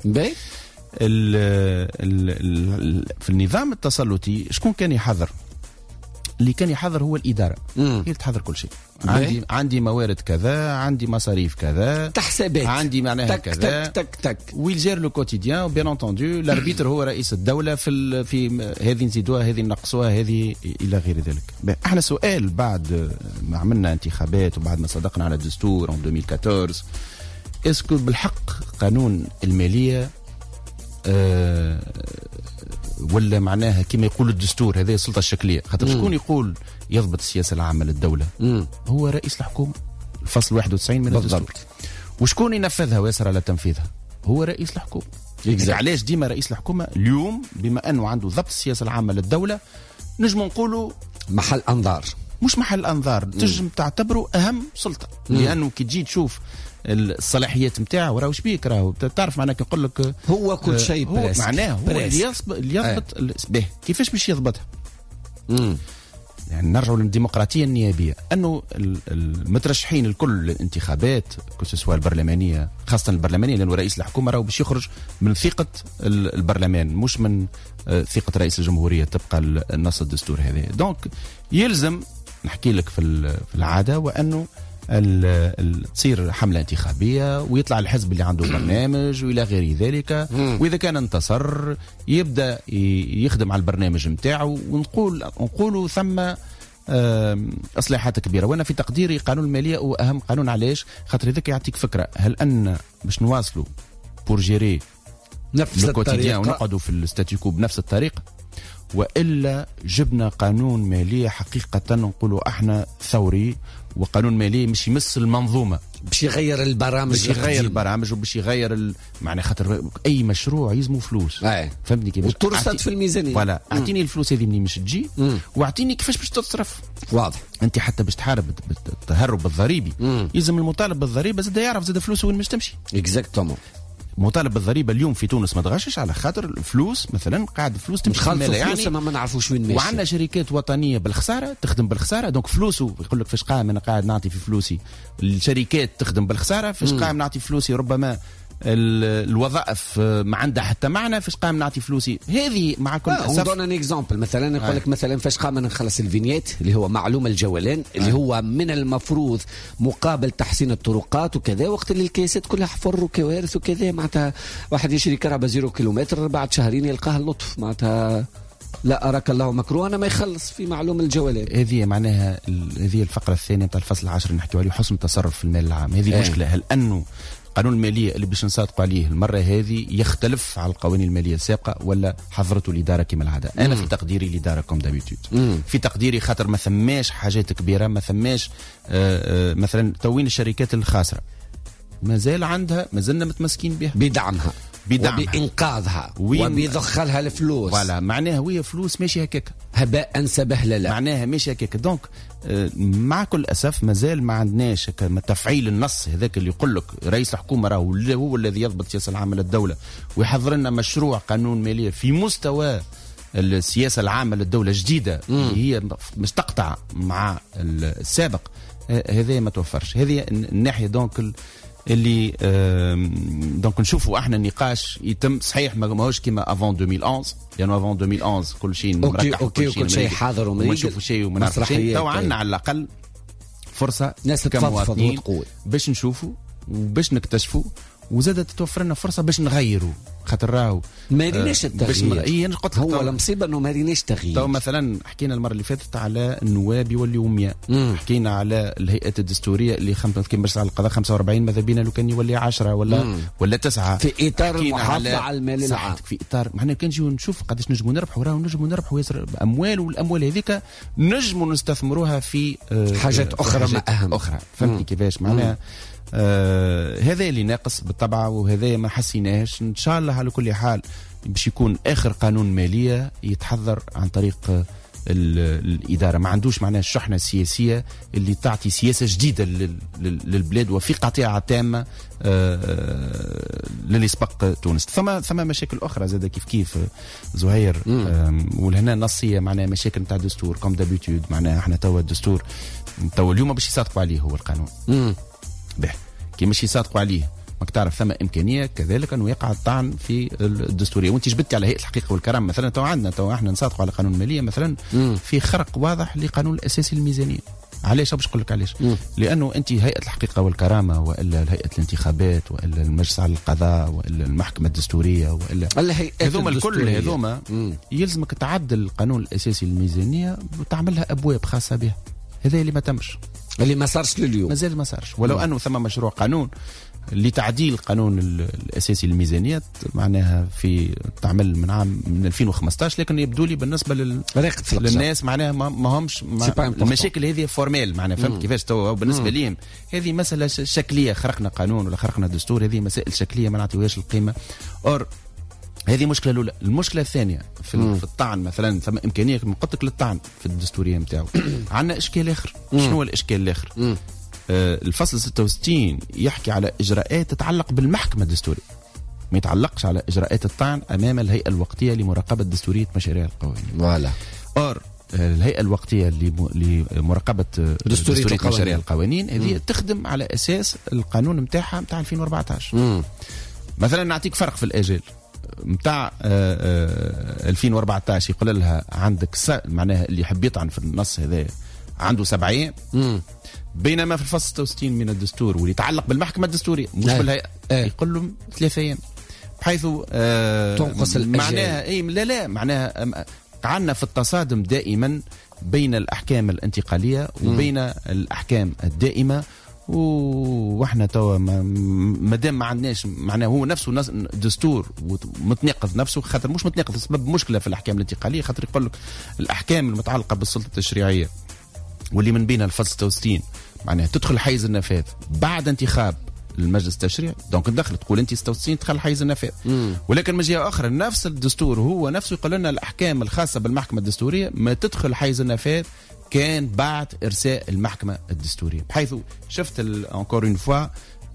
في النظام التسلطي شكون كان يحضر؟ اللي كان يحضر هو الاداره، هي اللي تحضر كل شيء. عندي موارد كذا، عندي مصاريف كذا، تحسبات عندي معناها تك كذا، تك تك تك ويجير لو كوتيديان. بيان انتوندو الاربيتر هو رئيس الدوله في هذه نزيدوها، هذه نقصوها، هذه الى غير ذلك. احنا سؤال بعد ما عملنا انتخابات وبعد ما صدقنا على الدستور en 2014، اسكو بالحق قانون الماليه ولا معناها كما يقول الدستور هذه السلطه الشكليه؟ خاطر شكون يقول يضبط السياسه العامه للدوله؟ هو رئيس الحكومه، الفصل 91 من الدستور. وشكون ينفذها ويسر على تنفيذها؟ هو رئيس الحكومه. علاش ديما رئيس الحكومه اليوم بما انه عنده ضبط السياسه العامه للدوله نجم نقولوا محل انظار، مش محل انظار، تنجم تعتبره اهم سلطه. لانه كي تجي تشوف الصلاحيات نتاعو راهو شبيك، راهو تعرف معناها كي نقول لك هو كل شيء هو معناه هو اللي يضبط به. كيفاش باش يضبطها؟ يعني نرجعوا للديمقراطيه النيابيه، انه المترشحين الكل للانتخابات كسوا البرلمانيه، خاصه البرلمانيه، لانه رئيس الحكومه راهو باش يخرج من ثقه البرلمان مش من ثقه رئيس الجمهوريه طبقا النص الدستور هذا. دونك يلزم نحكي لك في العاده وانه تصير حملة انتخابية ويطلع الحزب اللي عنده برنامج وإلى غير ذلك، وإذا كان انتصر يبدأ يخدم على البرنامج متاعه، ونقولوا ثم إصلاحات كبيرة. وأنا في تقديري قانون المالية هو أهم قانون. علاش؟ خاطر ذلك يعطيك فكرة هل أن باش نواصلوا بور جيري نفس الطريقة ونقعدوا في الستاتيكو بنفس الطريقة، وإلا جبنا قانون مالية حقيقة نقولوا احنا ثوري، وقانون مالي مش يمس المنظومة، باش يغير البرامج، باش يغير البرامج وباش يغير معنى خاطر اي مشروع يلزمو فلوس. فهمتني كيفاش؟ وترصد في الميزانية. ولا اعطيني الفلوس هذه منين باش تجي، واعطيني كيفاش باش تتصرف. واضح. انت حتى باش تحارب التهرب الضريبي يلزم المطالب بالضريبه زاد يعرف زاد فلوسه وين باش تمشي. اكزاكتومون. مطالب بالضريبه اليوم في تونس ما تغشش على خاطر الفلوس مثلا قاعد فلوس تمشي في المال، يعني ما نعرفوش وين ماشي. وعندنا شركات وطنيه بالخساره تخدم بالخساره، دونك فلوسه يقول لك فاش قايم انا قاعد نعطي في فلوسي. الشركات تخدم بالخساره، فاش قايم نعطي فلوسي ربما الوظائف ما عندها حتى معنى، فاش قايم نعطي فلوسي. هذه مع كل اسف ودونا اكزامبل مثلا يقول لك مثلا فاش قام نخلص الفينيات اللي هو معلومه الجولان اللي هو من المفروض مقابل تحسين الطرقات وكذا، وقت اللي الكيسات كلها حفر وكوارث وكذا، معناتها واحد يشري كهرباء 0 كيلومتر بعد شهرين يلقاها اللطف، معناتها لا أراك الله مكروه ما يخلص في معلوم الجولات. هذه معناها هذه الفقرة الثانية نتاع الفصل 10 نحكي عليه حسن التصرف في المال العام. هذه المشكلة. هل أنه قانون المالية اللي باش نصادقوا عليه المرة هذه يختلف على القوانين المالية السابقة ولا حضرته الإدارة كما العادة؟ أنا في تقديري الإدارة كوم دابيتود، في تقديري خاطر ما ثماش حاجات كبيرة، ما ثماش مثلا توين الشركات الخاسرة مازال عندها، مازلنا متمسكين بها بدعمها وبإنقاذها وبيدخلها الفلوس. ولا معناها وهي فلوس ماشي هكاك هباء سبهللة، معناها ماشي هكاك. دونك مع كل أسف مازال ما عندناش تفعيل النص هذاك اللي يقول لك رئيس الحكومة راهو هو الذي يضبط السياسة العامة للدولة ويحضر لنا مشروع قانون مالية في مستوى السياسة العامة للدولة جديدة هي مش تقطع مع السابق. هذا ما توفرش. هذه الناحية دونك اللي دونك نشوفوا احنا النقاش يتم صحيح ماهوش كيما افون 2011، لانه افون 2011 كل شيء مركح وكل شيء حاضر وما نشوفوا شيء وما نعرفوا شيء. تو عندنا على الاقل فرصه ناس تفضفض وتقول باش نشوفوا وباش نكتشفوا، وزادت تتوفر لنا فرصه باش نغيروا، خاطر راهو ما ريناش التغيير. هو المصيبه انه ما ريناش تغيير. تو مثلا حكينا المره اللي فاتت على النواب يوليوا 100، حكينا على الهيئات الدستوريه اللي كان باش على القضاء 45، ماذا بينا لو كان يولي 10 ولا 9 في اطار المحافظه على المال العام. في اطار احنا كان نجيو نشوف قداش نجموا نربحوا، راهو نجموا نربحوا ياسر اموال، والاموال هذيك نجموا نستثمروها في حاجات اخرى اهم. فهمتني كيفاش معناها. هذا اللي ناقص بالطبع، وهذا ما حسيناهش. ان شاء الله على كل حال باش يكون اخر قانون ماليه يتحضر عن طريق الاداره، ما عندوش معناها الشحنه السياسيه اللي تعطي سياسه جديده للبلاد وفي قطيعه تامه للي سبق تونس. ثم مشاكل اخرى زاد كيف زهير، ولهنا نصيه معناها مشاكل نتاع الدستور كوم دابيتود. معناها احنا توا الدستور توا اليوم باش يصادقوا عليه هو القانون به كي مش يصادقوا عليه ماك تعرف ثم امكانيه كذلك انه يقع الطعن في الدستوريه. وانت جبتي على هيئه الحقيقه والكرامه مثلا، تو عندنا احنا نصادقوا على قانون الماليه مثلا في خرق واضح لقانون الاساسي للميزانيه. علاش؟ باش نقول لك علاش. لانه انت هيئه الحقيقه والكرامه والا هيئه الانتخابات والا المجلس على القضاء والا المحكمه الدستوريه والا هذوما الكل هذوما يلزمك تعدل القانون الاساسي للميزانيه وتعملها ابواب خاصه بها. هذا اللي ما تمش، اللي ما صارش لليوم، مازال ما صارش. ولو انه ثم مشروع قانون لتعديل القانون الاساسي للميزانيه معناها في تعمل من 2015، لكن يبدو لي بالنسبه للناس معناها ما همش المشاكل هذه فورميل معناها. فهمت كيفاش؟ تو بالنسبه ليهم هذه مساله شكليه، خرقنا قانون ولا خرقنا دستور، هذه مسائل شكليه ما نعطيوهاش القيمه. هذه مشكله الاولى. المشكله الثانيه في الطعن مثلا، ثم امكانيه من قلت للطعن في الدستوريه نتاعو. عندنا اشكال اخر. شنو هو الاشكال الاخر؟ الفصل 66 يحكي على اجراءات تتعلق بالمحكمه الدستوريه، ما يتعلقش على اجراءات الطعن امام الهيئه الوقتيه لمراقبه دستوريه مشاريع القوانين. فوالا. الهيئه الوقتيه لمراقبه دستوريه مشاريع القوانين هذه تخدم على اساس القانون نتاعها نتاع 2014. مثلا نعطيك فرق في الاجال نتاع 2014 يقول لها عندك معناها اللي يحب يطعن في النص هذا عنده 7 أيام، بينما في الفصل 66 من الدستور واللي يتعلق بالمحكمة الدستورية مش بالهيئة يقول لهم 3 أيام، بحيث تنقص الأجل. معناها لا معناها عندنا في التصادم دائما بين الأحكام الانتقالية وبين الأحكام الدائمة. واحنا توا ما دام ما عندناش معناه هو نفسه دستور متناقض نفسه، خاطر مش متناقض سبب مشكله في الاحكام الانتقاليه، خاطر يقول لك الاحكام المتعلقه بالسلطه التشريعيه واللي من بين الفصل 66 معناها تدخل حيز النفاذ بعد انتخاب المجلس التشريعي، دونك تدخل تقول انت 66 تدخل حيز النفاذ. ولكن من جهه اخرى نفس الدستور هو نفسه يقول لنا الاحكام الخاصه بالمحكمه الدستوريه ما تدخل حيز النفاذ كان بعد إرساء المحكمة الدستورية، بحيث شفت encore une fois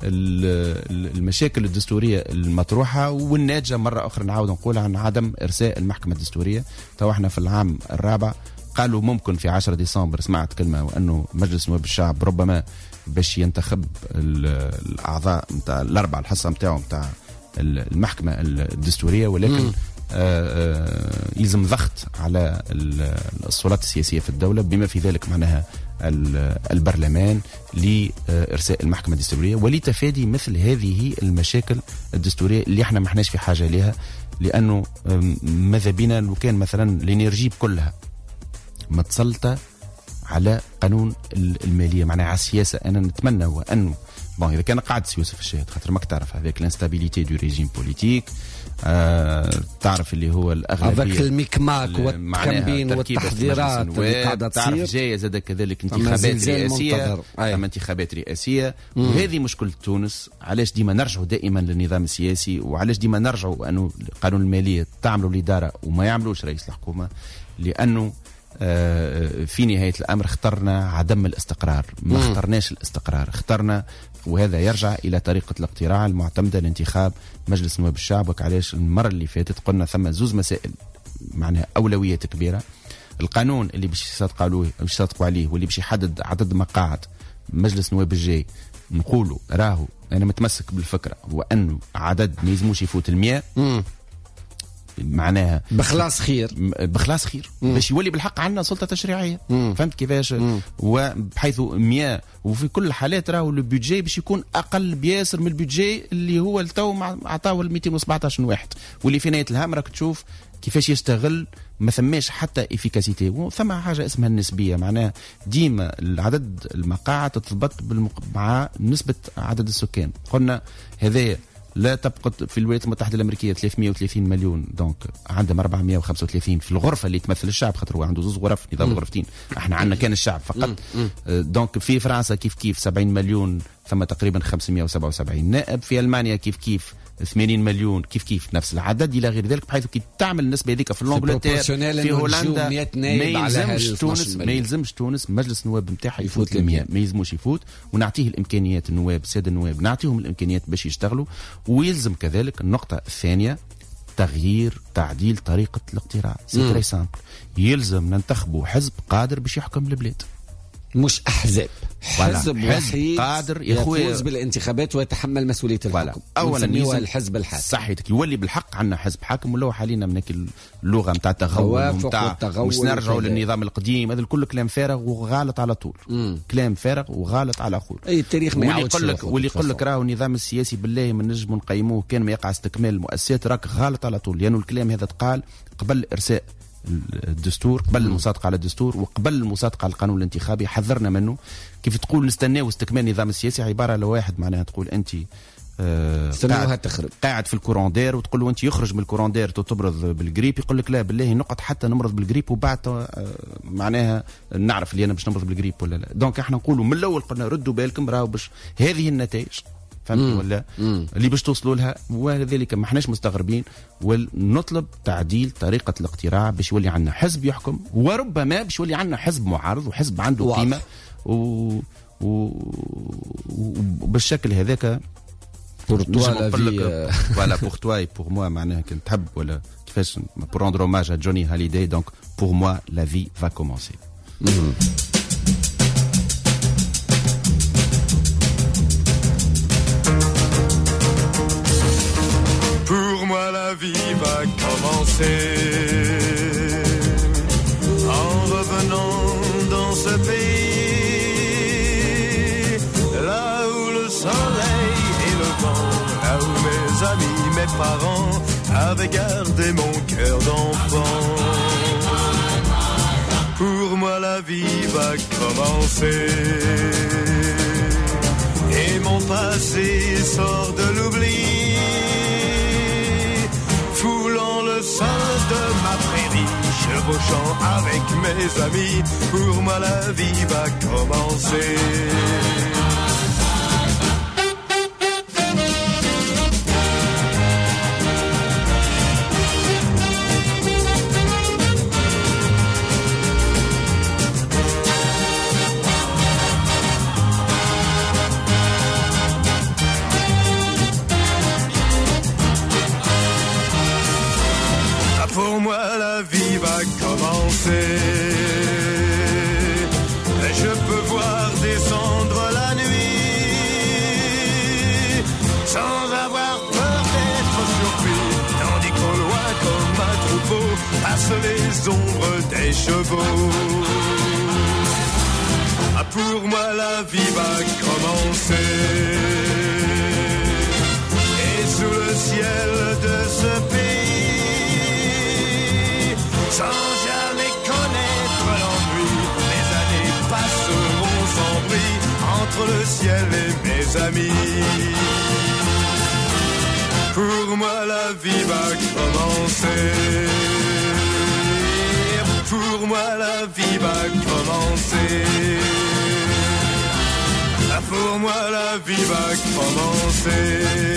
المشاكل الدستورية المطروحة والناتجة مرة أخرى نعاود نقول عن عدم إرساء المحكمة الدستورية. تو احنا في العام الرابع قالوا ممكن في 10 ديسمبر سمعت كلمة وأنه مجلس نواب الشعب ربما باش ينتخب الأعضاء متاع الأربعة الحصة متاعهم متاع المحكمة الدستورية، ولكن يلزم ضغط على السلطات السياسية في الدولة بما في ذلك معناها البرلمان لإرساء المحكمة الدستورية ولتفادي مثل هذه المشاكل الدستورية اللي احنا ما احناش في حاجة لها. لأنه ماذا بينا لو كان مثلا الانرجي كلها متسلطة على قانون المالية معناها على السياسة. أنا نتمنى وأنه إذا كان قاعد يوسف الشاهد خاطر ماك تعرف هذاك الانستابيليتي دو ريجيم بوليتيك، تعرف اللي هو الأغلبية هذاك المكماك والتخمين والتحذيرات اللي قاعدة تصير، تعرف جاية زاد كذلك انتخابات رئاسية أما انتخابات رئاسية. وهذه مشكلة تونس، علاش ديما نرجعوا دائما للنظام السياسي وعلاش ديما نرجعوا أنه قانون المالية تعملوا الإدارة وما يعملوش رئيس الحكومة، لأنه في نهاية الأمر اخترنا عدم الاستقرار، ما اخترناش الاستقرار، اخترنا وهذا يرجع إلى طريقة الاقتراع المعتمدة لانتخاب مجلس نواب الشعب. وعلاش المرة اللي فاتت قلنا ثم زوز مسائل معناها أولويات كبيرة. القانون اللي باش يصدقوا عليه واللي باش يحدد عدد مقاعد مجلس نواب الجاي، نقولوا راهو أنا متمسك بالفكرة وأنه عدد ما يزموش يفوت 100 معناها بخلاص خير باش يولي بالحق عندنا سلطه تشريعيه. فهمت كيفاش؟ وبحيث 100 وفي كل الحالات راهو البيدجي باش يكون اقل بياسر من البيدجي اللي هو التو عطاو 217 واحد، واللي في نهايه الهام راك تشوف كيفاش يستغل، ما ثماش حتى افيكاسيتي. وثم حاجه اسمها النسبيه، معناها ديما عدد المقاعد تتضبط مع نسبه عدد السكان. قلنا هذا لا تبقى في الولايات المتحدة الأمريكية 330 مليون، دونك عندهم 435 في الغرفة اللي تمثل الشعب، خاطر هو عنده 2 غرف نظام غرفتين، احنا عندنا كان الشعب فقط. دونك في فرنسا كيف 70 مليون ثم تقريبا 577 نائب، في ألمانيا كيف 80 مليون كيف نفس العدد الى غير ذلك، بحيث كي تعمل النسبه هذيك في الانجلترا في هولندا ما يلزمش تونس مجلس النواب نتاعها يفوت 100، ما يلزموش يفوت، ونعطيه الامكانيات النواب الساده النواب نعطيهم الامكانيات باش يشتغلوا. ويلزم كذلك النقطه الثانيه تعديل طريقه الاقتراع. سي تري سامبل، يلزم ننتخبوا حزب قادر باش يحكم البلاد، مش احزاب. حزب وحيد قادر يفوز بالانتخابات ويتحمل مسؤولية الحكم. اولا الحزب الحاكم صحيتك يولي بالحق عندنا حزب حاكم، ولا حاليا من اللغه نتاع التغول ونتاع مش نرجعوا للنظام القديم. هذا الكل كلام فارغ وغالط على طول. كلام فارغ وغالط على طول. اي التاريخ ما يعاودش. واللي يقول لك راهو النظام السياسي بالله من نجم نقيموه كان ما يقع استكمال المؤسسات، راك غالط على طول، لانه الكلام هذا تقال قبل ارساء الدستور، قبل المصادقه على الدستور وقبل المصادقه على القانون الانتخابي. حذرنا منه. كيف تقول نستناو استكمال النظام السياسي، عباره لو واحد معناها تقول انت قاعد في الكوروندير وتقول له انت يخرج من الكوروندير تبرد بالجريب، يقول لك لا بالله نقعد حتى نمرض بالجريب وبعد معناها نعرف اللي انا باش نمرض بالجريب ولا لا. دونك احنا نقولوا من الاول قلنا ردوا بالكم راهو باش هذه النتائج فهمت ولا اللي باش توصلوا لها، ولذلك ما احناش مستغربين ونطلب تعديل طريقه الاقتراع باش يولي عندنا حزب يحكم، وربما باش يولي عندنا حزب معارض وحزب عنده قيمه وبالشكل هذاك voilà pour toi et pour moi معناها كنت تحب ولا كيفاش pour rendre hommage à Johnny Hallyday. Donc pour moi la vie va commencer. Pour moi la vie va commencer en revenant dans ce pays là où le soleil et le vent, là où mes amis, mes parents avaient gardé mon cœur d'enfant. Pour moi la vie va commencer et mon passé sort de l'oubli, foulant le sol de ma prairie, chevauchant avec mes amis. Pour moi la vie va commencer. Pour moi la vie va commencer. Je peux voir descendre la nuit sans avoir peur d'être surpris, tandis qu'au loin comme un troupeau passent les ombres des chevaux. Pour moi la vie va commencer et sous le ciel de ce pays, sans jamais connaître l'ennui, mes années passeront sans bruit entre le ciel et mes amis. Pour moi la vie va commencer. Pour moi la vie va commencer. Pour moi la vie va commencer.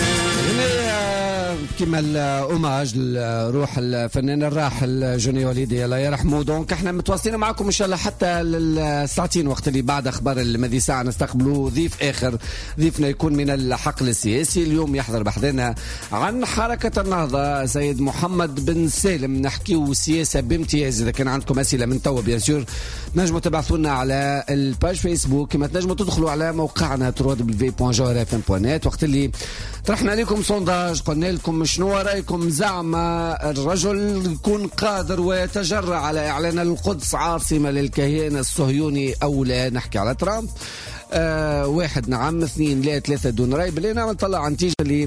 كما الأوماج لروح الفنان الراحل جوني هاليداي الله يرحمه. دونك احنا متواصلين معكم ان شاء الله حتى للساعتين وقت اللي بعد اخبار المذي ساعه نستقبلوا ضيف اخر. ضيفنا يكون من الحقل السياسي اليوم يحضر بحثنا عن حركه النهضه سيد محمد بن سالم. نحكيو سياسه بامتياز. اذا كان عندكم اسئله من توا بيان سور نجموا تبعثوا لنا على الباج فيسبوك، كما تنجموا تدخلوا على موقعنا www.jawrfm.net. وقت اللي طرحنا لكم سونداج قلنا لكم شنو رايكم زعما الرجل يكون قادر ويتجرأ على اعلان القدس عاصمه للكيان الصهيوني او لا. نحكي على ترامب. 1 نعم، 2 لا، 3 دون رأي. بلي نعمل طلع نتيجة اللي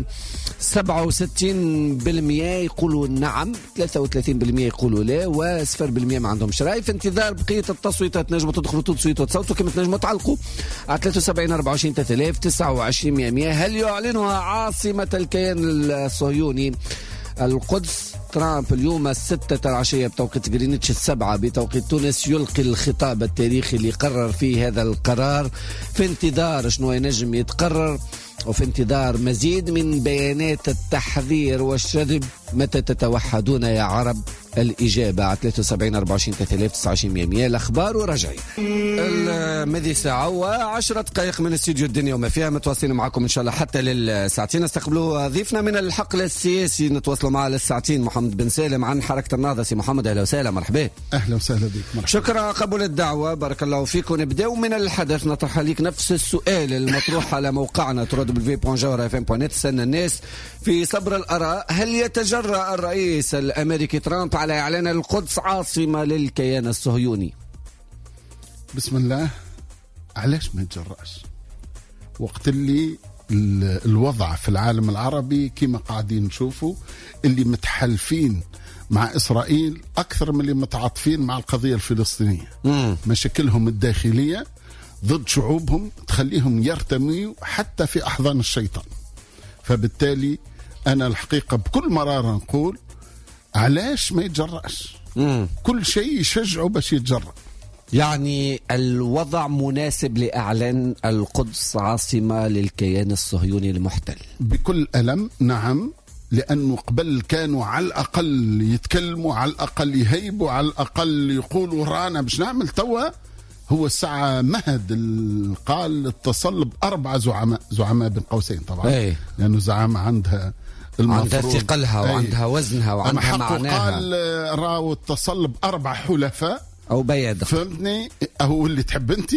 67% يقولوا نعم، 33% يقولوا لا، و0% ما عندهمش رأي. في انتظار بقية التصويتات نجموا تدخلوا تصويتوا وتصوتوا كما تنجموا تعلقوا على 73 24 3000 29 100. هل يعلنها عاصمة الكيان الصهيوني القدس؟ ترامب اليوم 6 العشية بتوقيت غرينتش 7 بتوقيت تونس يلقي الخطاب التاريخي اللي قرر فيه هذا القرار. في انتظار شنو ينجم يتقرر وفي انتظار مزيد من بيانات التحذير والشذب. متى تتوحدون يا عرب؟ الإجابة على 73 24 3000 29 100. الأخبار ورجعي المذي ساعة و10 دقائق من استوديو الدنيا وما فيها. متواصلين معكم إن شاء الله حتى للساعتين. نستقبلوا ضيفنا من الحقل السياسي نتواصلوا معه للساعتين محمد محمد بن سالم عن حركة النهضة. سي محمد أهلا وسهلا، مرحبا. أهلا وسهلا بك، مرحبا. شكرا قبول الدعوة، بارك الله فيكم. نبداو من الحدث، نطرح عليك نفس السؤال المطروح على موقعنا www.jawhara.fm.net. سن الناس في صبر الآراء، هل يتجرأ الرئيس الأمريكي ترامب على إعلان القدس عاصمة للكيان الصهيوني؟ بسم الله. علاش ما يتجرأش وقت اللي الوضع في العالم العربي كما قاعدين نشوفوا، اللي متحالفين مع إسرائيل أكثر من اللي متعاطفين مع القضية الفلسطينية. مشاكلهم الداخلية ضد شعوبهم تخليهم يرتميوا حتى في أحضان الشيطان. فبالتالي أنا الحقيقة بكل مرارة نقول علاش ما يتجرأش؟ كل شيء يشجعه باش يتجرأ. يعني الوضع مناسب لإعلان القدس عاصمة للكيان الصهيوني المحتل بكل ألم. نعم، لأنه قبل كانوا على الأقل يتكلموا، على الأقل يهيبوا، على الأقل يقولوا رانا باش نعمل. توا هو الساعة مهد قال اتصل ب4 زعماء بين قوسين طبعا، لأنه زعامة عندها عندها ثقلها وعندها وزنها وعندها معناها. قال راو اتصل ب4 حلفاء أو بيادة، فهمتني، أو اللي تحب أنت،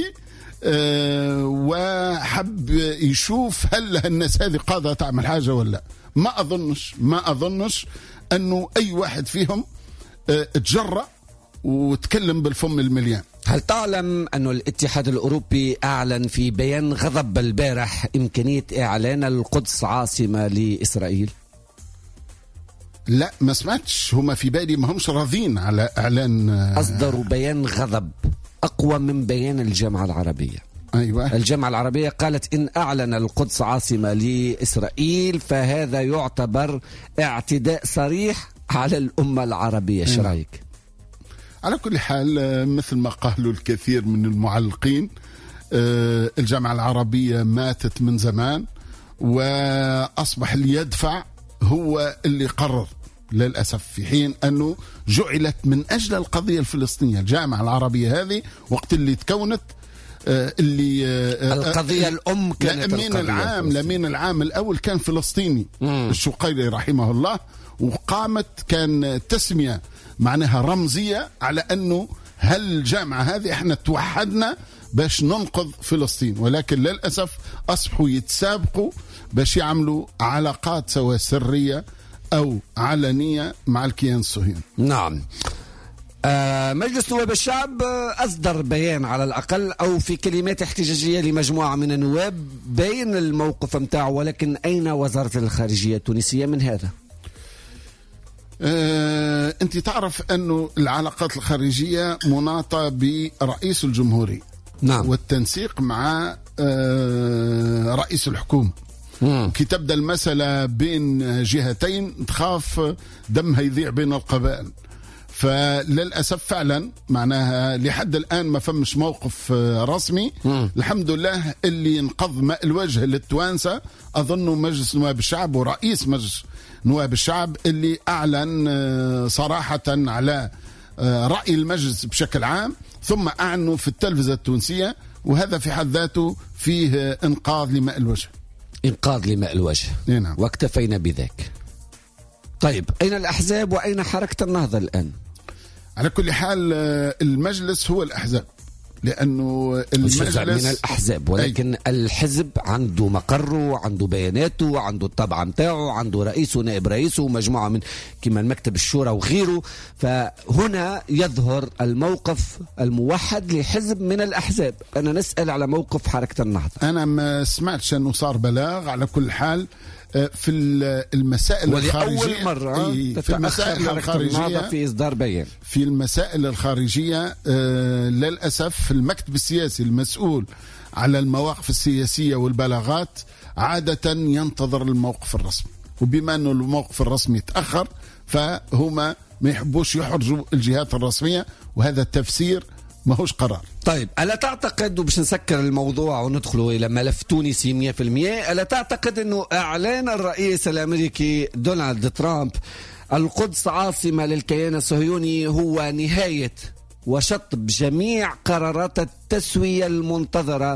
وحب يشوف هل الناس هذه قادرة تعمل حاجة ولا. ما أظنش أنه أي واحد فيهم تجرأ وتكلم بالفم المليان. هل تعلم أن الاتحاد الأوروبي أعلن في بيان غضب البارح إمكانية إعلان القدس عاصمة لإسرائيل؟ لا، ما سمعتش. هما في بالي ما همش راضين على إعلان. أصدروا بيان غضب أقوى من بيان الجامعة العربية. أيوة. الجامعة العربية قالت إن أعلن القدس عاصمة لإسرائيل فهذا يعتبر اعتداء صريح على الأمة العربية. شو رأيك؟ على كل حال مثل ما قالوا الكثير من المعلقين، الجامعة العربية ماتت من زمان، وأصبح اللي يدفع هو اللي قرر للأسف، في حين أنه جعلت من أجل القضية الفلسطينية. الجامعة العربية هذه وقت اللي تكونت اللي القضية الأم كانت الأمين العام الأول كان فلسطيني، الشقيري رحمه الله، وقامت كان تسمية معناها رمزية على أنه هالجامعة هذه احنا توحدنا باش ننقذ فلسطين. ولكن للأسف أصبحوا يتسابقوا باش يعملوا علاقات سواء سرية أو علنية مع الكيان الصهيوني. نعم. مجلس نواب الشعب أصدر بيان على الأقل أو في كلمات احتجاجية لمجموعة من النواب بين الموقف متاعه، ولكن أين وزارة الخارجية التونسية من هذا؟ أنت تعرف أنه العلاقات الخارجية مناطة برئيس الجمهورية. نعم. والتنسيق مع رئيس الحكومة. كي تبدأ المسألة بين جهتين تخاف دمها يضيع بين القبائل. فللأسف فعلا معناها لحد الآن ما فمش موقف رسمي. الحمد لله اللي انقض ماء الوجه للتوانسة أظنه مجلس نواب الشعب ورئيس مجلس نواب الشعب اللي أعلن صراحة على رأي المجلس بشكل عام، ثم أعلنوا في التلفزة التونسية، وهذا في حد ذاته فيه إنقاذ لماء الوجه. إنقاذ لماء الوجه. نعم. واكتفينا بذاك. طيب أين الأحزاب وأين حركة النهضة الآن؟ على كل حال المجلس هو الأحزاب، لأنه المجلس من الأحزاب، ولكن الحزب عنده مقره، عنده بياناته، عنده الطبعة متاعه، عنده رئيسه، نائب رئيسه، ومجموعة من كما المكتب الشورى وغيره. فهنا يظهر الموقف الموحد لحزب من الأحزاب. أنا نسأل على موقف حركة النهضة. أنا ما سمعتش أنه صار بلاغ. على كل حال في المسائل الخارجية، ولأول مرة في المسائل الخارجية في إصدار بيان. في المسائل الخارجية للأسف المكتب السياسي المسؤول على المواقف السياسية والبلاغات عادة ينتظر الموقف الرسمي، وبما أنه الموقف الرسمي تأخر فهما ما يحبوش يحرجوا الجهات الرسمية، وهذا التفسير ما هوش قرار. طيب ألا تعتقد، وباش نسكر الموضوع وندخلوا إلى ملف تونسي 100%، ألا تعتقد أنه إعلان الرئيس الأمريكي دونالد ترامب القدس عاصمة للكيان الصهيوني هو نهاية وشطب جميع قرارات التسوية المنتظرة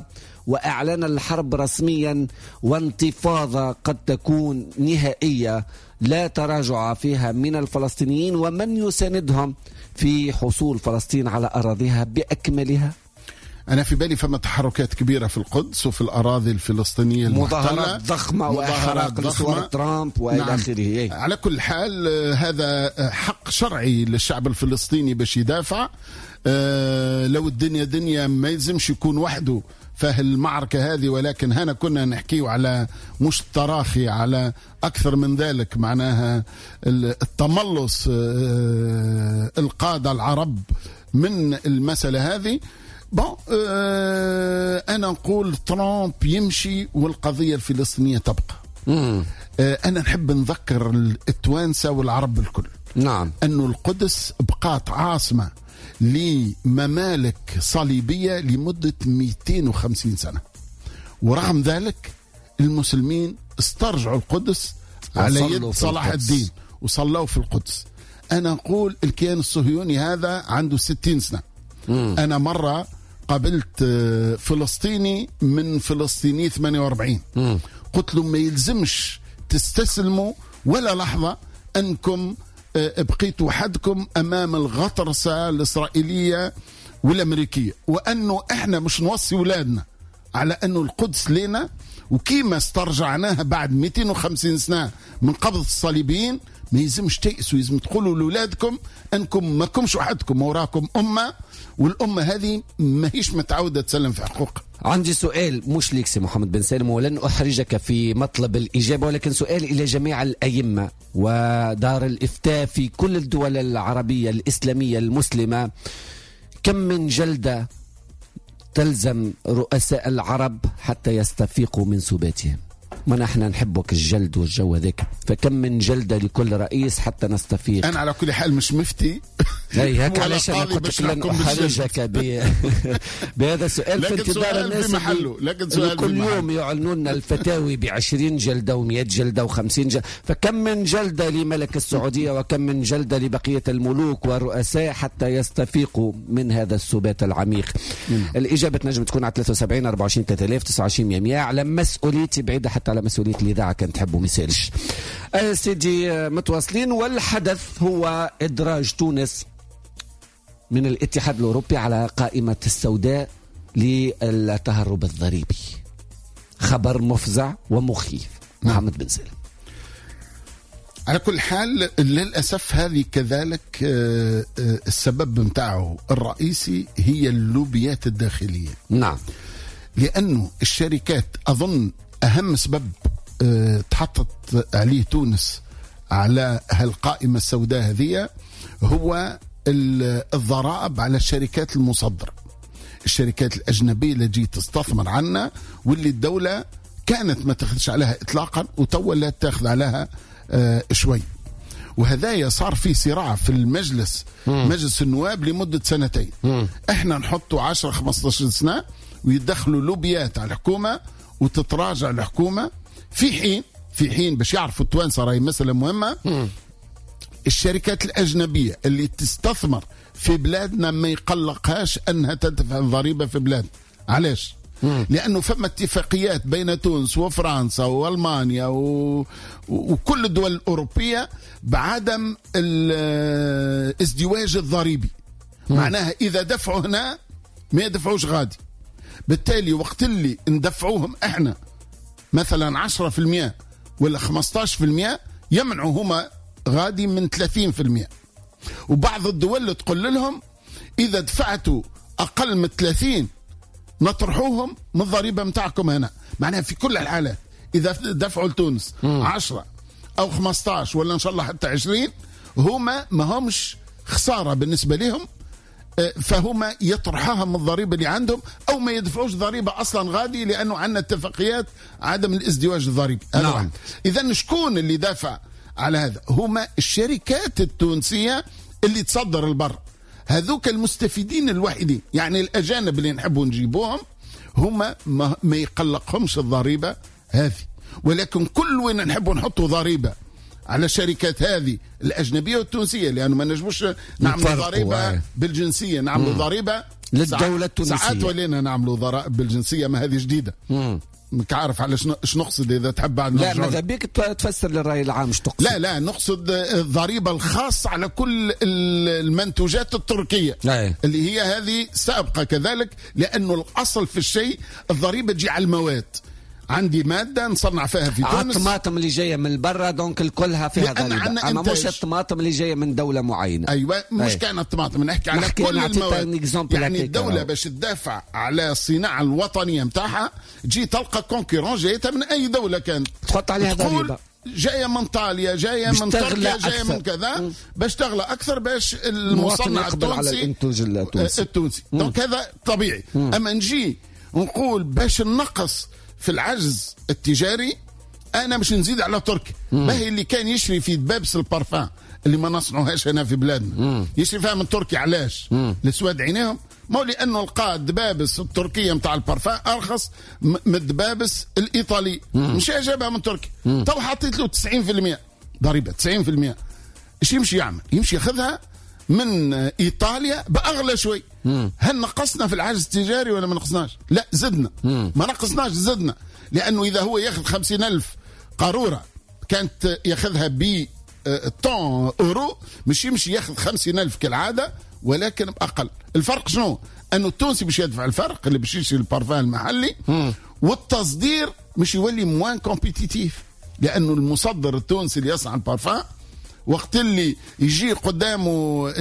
وإعلان الحرب رسميا وانتفاضة قد تكون نهائية لا تراجع فيها من الفلسطينيين ومن يساندهم في حصول فلسطين على أراضيها بأكملها؟ أنا في بالي فما تحركات كبيرة في القدس وفي الأراضي الفلسطينية المحتلة، مظاهرات ضخمة وإحراق لصور ترامب وإلى آخره. على كل حال هذا حق شرعي للشعب الفلسطيني باش يدافع. لو الدنيا دنيا ما يلزمش يكون وحده في المعركة هذه، ولكن هنا كنا نحكيه على مش التراخي، على أكثر من ذلك، معناها التملص القادة العرب من المسألة هذه. أنا نقول ترامب يمشي والقضية الفلسطينية تبقى. أنا نحب نذكر التوانسة والعرب الكل أنه القدس بقات عاصمة لممالك صليبية لمدة 250 سنة، ورغم ذلك المسلمين استرجعوا القدس على يد صلاح الدين وصلوا في القدس. أنا أقول الكيان الصهيوني هذا عنده 60 سنة. أنا مرة قابلت فلسطيني من فلسطيني 48، قلت له ما يلزمش تستسلموا ولا لحظة أنكم بقيتوا وحدكم أمام الغطرسة الإسرائيلية والأمريكية، وأنه إحنا مش نوصي أولادنا على أنه القدس لنا، وكيما استرجعناها بعد 250 سنة من قبض الصليبيين. ما يلزمش تيأسوا، يلزم تقولوا لأولادكم أنكم ما كمش وحدكم، وراكم أمة، والأمة هذه ما هيش متعودة تسلم في حقوقها. عندي سؤال مش ليك سي محمد بن سالم، ولن أحرجك في مطلب الإجابة، ولكن سؤال إلى جميع الأئمة ودار الإفتاء في كل الدول العربية الإسلامية المسلمة. كم من جلدة تلزم رؤساء العرب حتى يستفيقوا من سباتهم؟ ما نحن نحبك الجلد والجو ذاك، فكم من جلدة لكل رئيس حتى نستفيق؟ أنا على كل حال مش مفتي. هيك علاش أنا قلت لن أحرجك بهذا السؤال في انتظار الناس اللي كل يوم يعلنون لنا الفتاوي ب20 جلدة و100 جلدة و50 جلدة. فكم من جلدة لملك السعودية وكم من جلدة لبقية الملوك والرؤساء حتى يستفيقوا من هذا السبات العميق؟ الإجابة نجم تكون على 73 24 3000 29 100 على مسؤوليتي، بعيدة حتى على مسؤولية الإذاعة كان تحبوا مسالش. سيدي متواصلين، والحدث هو إدراج تونس من الاتحاد الأوروبي على قائمة السوداء للتهرب الضريبي. خبر مفزع ومخيف. محمد بن سالم. على كل حال للأسف هذه كذلك السبب متاعه الرئيسي هي اللوبيات الداخلية. نعم. لأنه الشركات أظن أهم سبب تحطت عليه تونس على هالقائمة السوداء هذه هو الضرائب على الشركات المصدرة، الشركات الأجنبية اللي جيت تستثمر عنا، واللي الدولة كانت ما تاخذش عليها إطلاقا وتوا لا تاخذ عليها شوي. وهذا صار في صراع في المجلس، مجلس النواب لمدة 2 سنين. احنا نحطوا 10-15 سنة ويدخلوا لوبيات على الحكومة وتتراجع الحكومة، في حين باش يعرفوا التوانسة راهي مسألة مهمة. الشركات الأجنبية اللي تستثمر في بلادنا ما يقلقهاش أنها تدفع الضريبة في بلاد. علاش؟ لأنه فما اتفاقيات بين تونس وفرنسا وألمانيا وكل الدول الأوروبية بعدم الازدواج الضريبي. معناها إذا دفعوا هنا ما يدفعوش غادي، بالتالي وقت اللي ندفعوهم احنا مثلا 10% ولا 15% يمنعوا هما غادي من 30%. وبعض الدول تقول لهم إذا دفعتوا أقل من 30 نطرحوهم من الضريبة متاعكم هنا. معناها في كل الحالات إذا دفعوا لتونس 10 أو 15 ولا إن شاء الله حتى 20 هما ما همش خسارة بالنسبة لهم، فهم يطرحها من الضريبة اللي عندهم أو ما يدفعوش ضريبة أصلا غادي، لأنه عندنا اتفاقيات عدم الازدواج الضريبي. نعم. إذا شكون اللي دافع على هذا؟ هما الشركات التونسية اللي تصدر البر، هذوك المستفيدين الوحيدين. يعني الأجانب اللي نحبوا نجيبوهم هما ما يقلقهمش الضريبة هذه، ولكن كل وين نحبوا نحطوا ضريبة على الشركات هذه الأجنبية والتونسية، لأنه ما نجموش نعمل ضريبة بالجنسية، نعمل ضريبة للدولة التونسية. ساعات ولينا نعملوا ضرائب بالجنسية، ما هذه جديدة. مك عارف على ايش نقصد اذا تحب بعد لا ماذا بيك تفسر للرأي العام ايش تقصد؟ لا نقصد الضريبة الخاصة على كل المنتوجات التركية اللي هي هذه سابقة كذلك، لأنه الأصل في الشيء الضريبة تجي على المواد. عندي مادة نصنع فيها في تونس، الطماطم اللي جاية من برا دونك كلها فيها ضريبة، أما مش الطماطم اللي جاية من دولة معينة. أيوة مش كان الطماطم، نحكي على كل المواد. يعني الدولة باش تدافع على الصناعة الوطنية متاعها تجي تلقى كونكورون جايتها من أي دولة كانت، تحط عليها ضريبة، جاية من طاليا، جاية من تركيا، جاية من كذا، باش تغلى أكثر، باش المصنع التونسي دونك هذا طبيعي. أما نجي نقول باش نقص في العجز التجاري، انا مش نزيد على تركيا. باهي اللي كان يشري في دبابس البارفان اللي ما نصنعوهاش هنا في بلادنا يشري فيها من تركيا، علاش؟ لسواد عينيهم، مو لانه لقى الدبابس التركيه نتاع البارفان ارخص من الدبابس الايطالي، مش جابها من تركيا. تو حطيت له 90% ضريبه، 90%. ايش يمشي يعمل؟ يمشي ياخذها من ايطاليا باغلى شوي. هل نقصنا في العجز التجاري ولا ما نقصناش؟ لا زدنا. ما نقصناش، زدنا، لانه اذا هو ياخذ 50,000 قاروره كانت ياخذها ب 100 اورو، مش يمشي ياخذ 50,000 كالعاده ولكن باقل. الفرق شنو؟ انه التونسي باش يدفع الفرق اللي باش يشري البارفان المحلي، والتصدير مش يولي موان كومبيتيتيف، لانه المصدر التونسي اللي يصنع البارفان وقت اللي يجي قدامه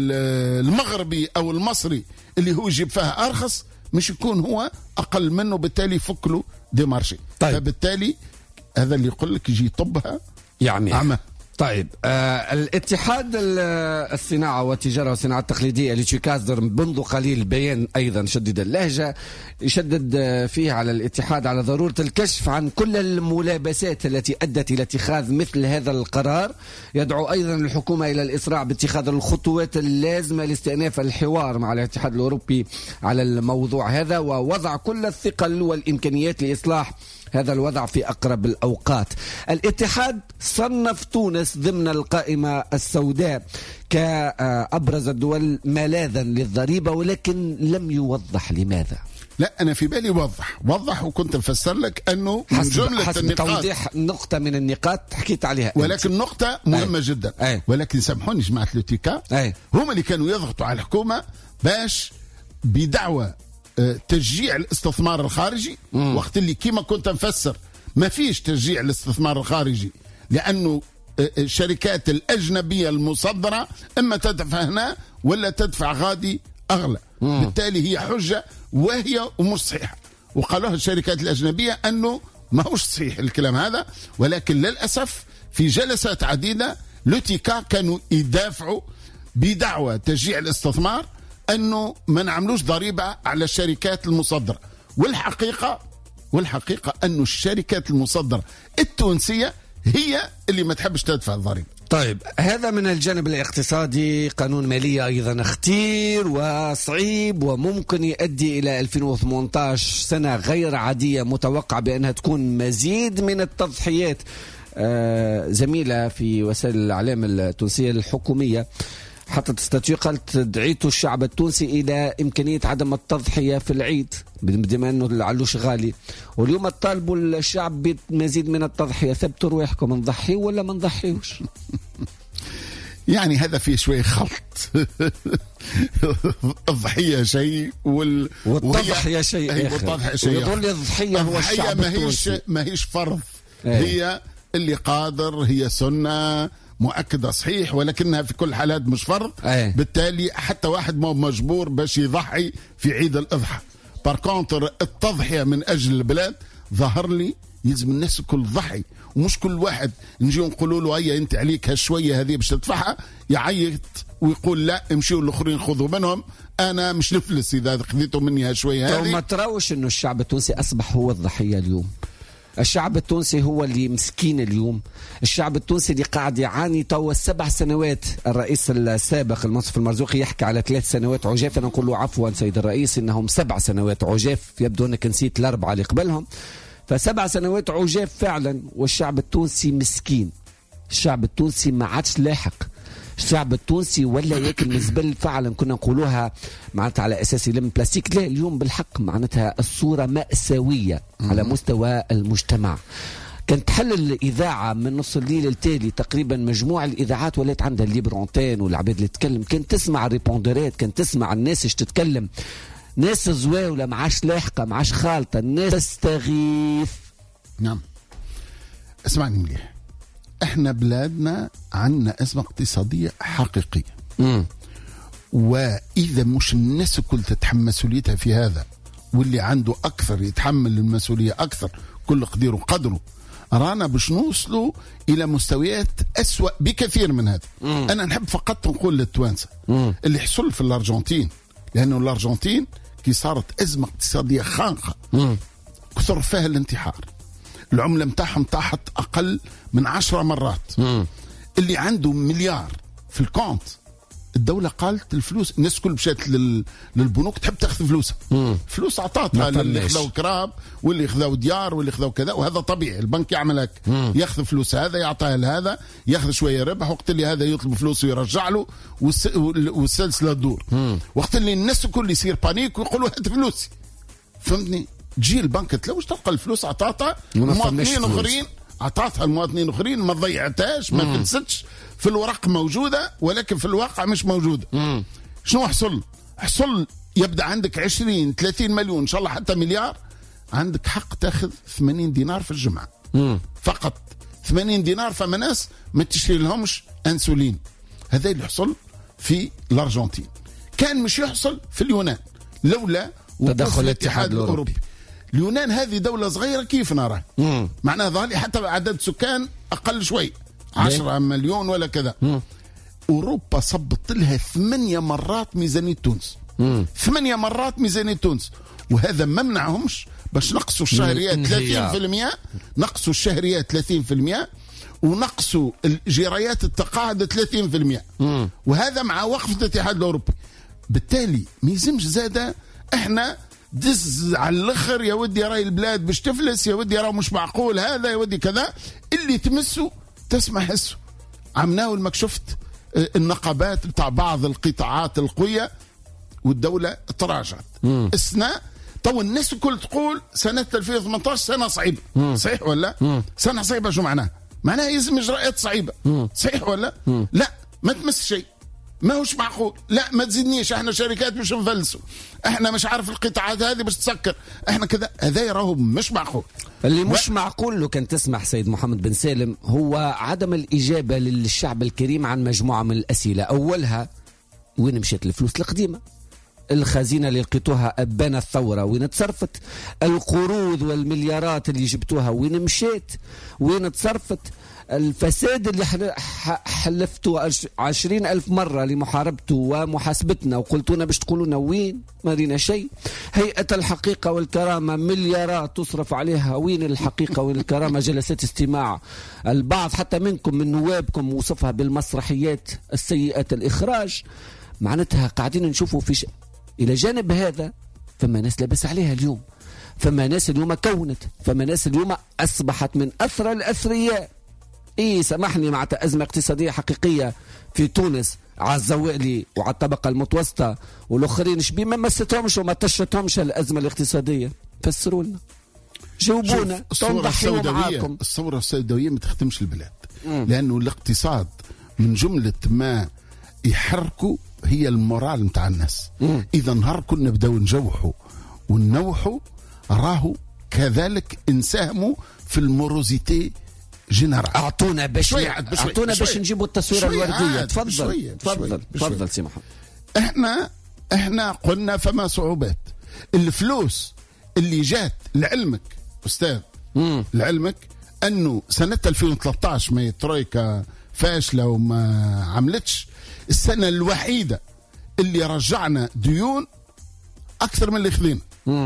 المغربي او المصري اللي هو يجيب فيها ارخص مش يكون هو اقل منه، بالتالي يفك له دي مارشي. فبالتالي هذا اللي يقول لك يجي يطبها يعني أعمى. طيب الاتحاد الصناعة والتجارة والصناعة التقليدية اللي يصدر منذ قليل بيان أيضا شدد اللهجة، يشدد فيه على الاتحاد على ضرورة الكشف عن كل الملابسات التي أدت إلى اتخاذ مثل هذا القرار. يدعو أيضا الحكومة إلى الإسراع باتخاذ الخطوات اللازمة لاستئناف الحوار مع الاتحاد الأوروبي على الموضوع هذا، ووضع كل الثقل والإمكانيات لإصلاح هذا الوضع في أقرب الأوقات. الاتحاد صنف تونس ضمن القائمة السوداء كأبرز الدول ملاذا للضريبة، ولكن لم يوضح لماذا. لا أنا في بالي وضح وكنت مفسر لك أنه من جملة النقاط، توضيح نقطة من النقاط حكيت عليها ولكن أنت. نقطة مهمة جدا. ولكن سامحوني جماعة لوتيكا، هم اللي كانوا يضغطوا على الحكومة باش بدعوة تشجيع الاستثمار الخارجي، وقت اللي كيما كنت مفسر ما فيش تشجيع الاستثمار الخارجي، لأنه الشركات الأجنبية المصدرة إما تدفع هنا ولا تدفع غادي أغلى. بالتالي هي حجة وهي ومش صحيحة، وقالوها الشركات الأجنبية أنه ما هوش صحيح الكلام هذا. ولكن للأسف في جلسات عديدة لوتيكا كانوا يدافعوا بدعوة تشجيع الاستثمار أنه ما نعملوش ضريبة على الشركات المصدرة. والحقيقة أنه الشركات المصدرة التونسية هي اللي ما تحبش تدفع الضريبة. طيب هذا من الجانب الاقتصادي. قانون مالية أيضا اختير وصعيب وممكن يؤدي إلى 2018 سنة غير عادية، متوقع بأنها تكون مزيد من التضحيات. زميلة في وسائل الإعلام التونسية الحكومية حطت استاتيو قالت دعيتوا الشعب التونسي إلى إمكانية عدم التضحية في العيد بما أنه العلوش غالي، واليوم طالبوا الشعب بمزيد من التضحية. ثبتوا رواحكم، نضحي ولا ما نضحيوش؟ يعني هذا فيه شوية خلط. الضحية شيء والتضحية شيء آخر. ويظل الضحية هو الشعب التونسي، ما هيش فرض. هي اللي قادر، هي سنة مؤكدة صحيح، ولكنها في كل الحالات مش فرض. بالتالي حتى واحد ما مجبور باش يضحي في عيد الأضحى. باركونتر التضحية من أجل البلاد ظهر لي يلزم الناس الكل ضحي، ومش كل واحد نجي نقولوا له هيا انت عليك هالشوية هذه باش تدفعها يعيط ويقول لا امشيوا الاخرين خذوا منهم، انا مش نفلس اذا خذيتوا مني هالشوية هذه. ما تراوش انه الشعب التونسي اصبح هو الضحية اليوم. الشعب التونسي هو اللي مسكين اليوم. الشعب التونسي اللي قاعد يعاني توا 7 سنوات. الرئيس السابق المنصف المرزوقي يحكي على 3 سنوات عجاف، أنا نقول له عفوا سيد الرئيس إنهم 7 سنوات عجاف، يبدو أنك نسيت ال4 اللي قبلهم. ف7 سنوات عجاف فعلا، والشعب التونسي مسكين. الشعب التونسي ما عادش لاحق. الشعب التونسي ولا ياكل مزبل فعلا كنا نقولوها معناتها على اساس يلم بلاستيك. لا اليوم بالحق معناتها الصوره مأساويه على مستوى المجتمع. كانت تحل الإذاعة من نص الليل التالي تقريبا مجموع الإذاعات ولات عندها الليبر أونتين والعباد اللي تتكلم، كانت تسمع الريبوندرات، كانت تسمع الناس ايش تتكلم، ناس زواولة معاش لاحقة معاش خالطة، الناس تستغيث. نعم اسمعني مليح، احنا بلادنا عندنا أزمة اقتصادية حقيقية. وإذا مش الناس الكل تتحمل مسؤوليتها في هذا، واللي عنده أكثر يتحمل المسؤولية أكثر كل قدير وقدره، رانا باش نوصلوا إلى مستويات أسوأ بكثير من هذا. أنا نحب فقط نقول للتوانسة اللي حصل في الأرجنتين، لأنه الأرجنتين كي صارت أزمة اقتصادية خانقة كثر فيها الانتحار، العملة متاعهم طاحت أقل من 10 مرات. اللي عنده مليار في الكونت، الدولة قالت الفلوس، الناس كل مشات للبنوك تحب تاخذ فلوسها. فلوس عطاتها اللي خذوا كراب واللي خذوا ديار واللي خذوا كذا، وهذا طبيعي، البنك يعمل هيك، ياخذ فلوس هذا يعطيها لهذا، ياخذ شوية ربح، وقت اللي هذا يطلب فلوسه يرجع له، والسلسلة تدور. وقت اللي الناس الكل يصير بانيك ويقولوا هات فلوسي، فهمتني؟ تجي البنك تلوش تلقى الفلوس عطاتها مواطنين اخرين، عطاتها المواطنين اخرين، ما ضيعتهاش، ما فلستش، في الورق موجودة ولكن في الواقع مش موجودة. شنو حصل يبدأ عندك 20 30 مليون إن شاء الله حتى مليار، عندك حق تاخذ 80 دينار في الجمعة فقط. 80 دينار، فما ناس ما تشتري لهمش أنسولين. هذا اللي حصل في الأرجنتين، كان مش يحصل في اليونان لولا تدخل الاتحاد الأوروبي. اليونان هذه دولة صغيرة كيف نراها، معناها ظهري حتى عدد سكان أقل شوي 10 مليون ولا كذا. أوروبا صبت لها 8 مرات ميزانية تونس، 8 مرات ميزانية تونس، وهذا ما منعهمش باش نقصوا الشهريات 30%، نقصوا الشهريات 30%، ونقصوا الجرايات التقاعد 30%، وهذا مع وقف الاتحاد الأوروبي. بالتالي ما يلزمش زادة احنا دز على الاخر، يا ودي راي البلاد باش تفلس، يا ودي راه مش معقول هذا، يا ودي كذا، اللي تمسه تسمع حسه. عمناه لما شفت النقابات بتاع بعض القطاعات القوية والدولة تراجعت. السنة تو الناس الكل تقول سنة 2018 سنة صعيبة، صحيح ولا؟ سنة صعيبة شو معناها؟ معناها يلزم إجراءات صعيبة، صحيح ولا؟ لا ما تمس شيء، ما هوش معقول، لا ما تزيدنيش، احنا شركات مش نفلسوا، احنا مش عارف القطاعات هذه باش تسكر، احنا كذا، هذا راهو مش معقول. اللي مش معقول لو كان تسمح سيد محمد بن سالم هو عدم الإجابة للشعب الكريم عن مجموعة من الأسئلة. أولها وين مشيت الفلوس القديمة؟ الخزينة اللي لقيتوها أبان الثورة وين تصرفت؟ القروض والمليارات اللي جبتوها وين مشيت؟ وين تصرفت؟ الفساد اللي حلفتوا 20,000 مرة لمحاربته ومحاسبتنا وقلتونا باش تقولونا وين؟ ما رينا شيء. هيئة الحقيقة والكرامة مليارات تصرف عليها، وين الحقيقة وين الكرامة؟ جلسات استماع البعض حتى منكم من نوابكم وصفها بالمسرحيات السيئة الإخراج. معناتها قاعدين نشوفوا في إلى جانب هذا فما ناس لبس عليها اليوم، فما ناس اليوم كونت، فما ناس اليوم أصبحت من أثرى الأثرياء. إيه سامحني، مع أزمة اقتصادية حقيقية في تونس على الزوالي وعلى الطبقة المتوسطة والآخرين شبيه ما مستهمش وما تشتهمش الأزمة الاقتصادية. فسروا لنا، جاوبونا. الثورة السوداوية ما تخدمش البلاد، لأنه الاقتصاد من جملة ما يحركوا هي المورال متاع الناس. إذا نهار كنا نبداو نجوحوا ونوحوا، راهو كذلك نساهموا في الموروزيتي جنرال. اعطونا باش نجيبوا التصويره الورديه. تفضل سي محمد. احنا قلنا فما صعوبات. الفلوس اللي جات لعلمك استاذ، لعلمك انه سنه 2013 ما ترويكا فاشله وما عملتش، السنه الوحيده اللي رجعنا ديون اكثر من اللي خذينا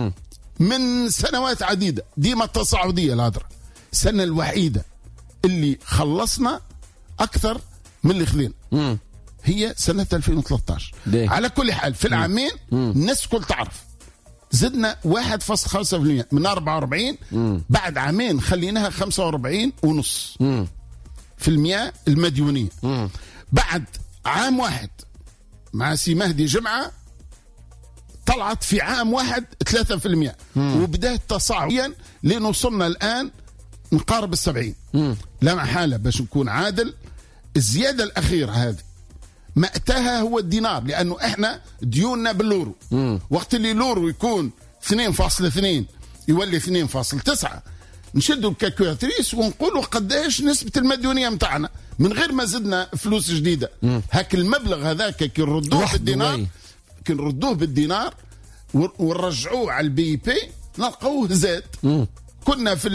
من سنوات عديده، ديما التصاعديه الهضره. السنه الوحيده اللي خلصنا أكثر من اللي خذينا هي سنة 2013. على كل حال في العامين الناس كل تعرف زدنا 1.5% من 44، بعد عامين خليناها 45.5% المديونية. بعد عام واحد مع سي مهدي جمعة طلعت في عام واحد 3%، وبدأت تصاعديا لأن وصلنا الآن نقارب 70. لا محالة باش نكون عادل، الزيادة الأخيرة هذه مأتاها هو الدينار، لأنه إحنا ديوننا باللورو. وقت اللي اللورو يكون 2.2 يولي 2.9، نشدوا الكالكولاتريس ونقولوا قداش نسبة المديونية متاعنا من غير ما زدنا فلوس جديدة. هاك المبلغ هذاك كي نردوه بالدينار ونرجعوه على البي بي نلقوه زاد. كنا في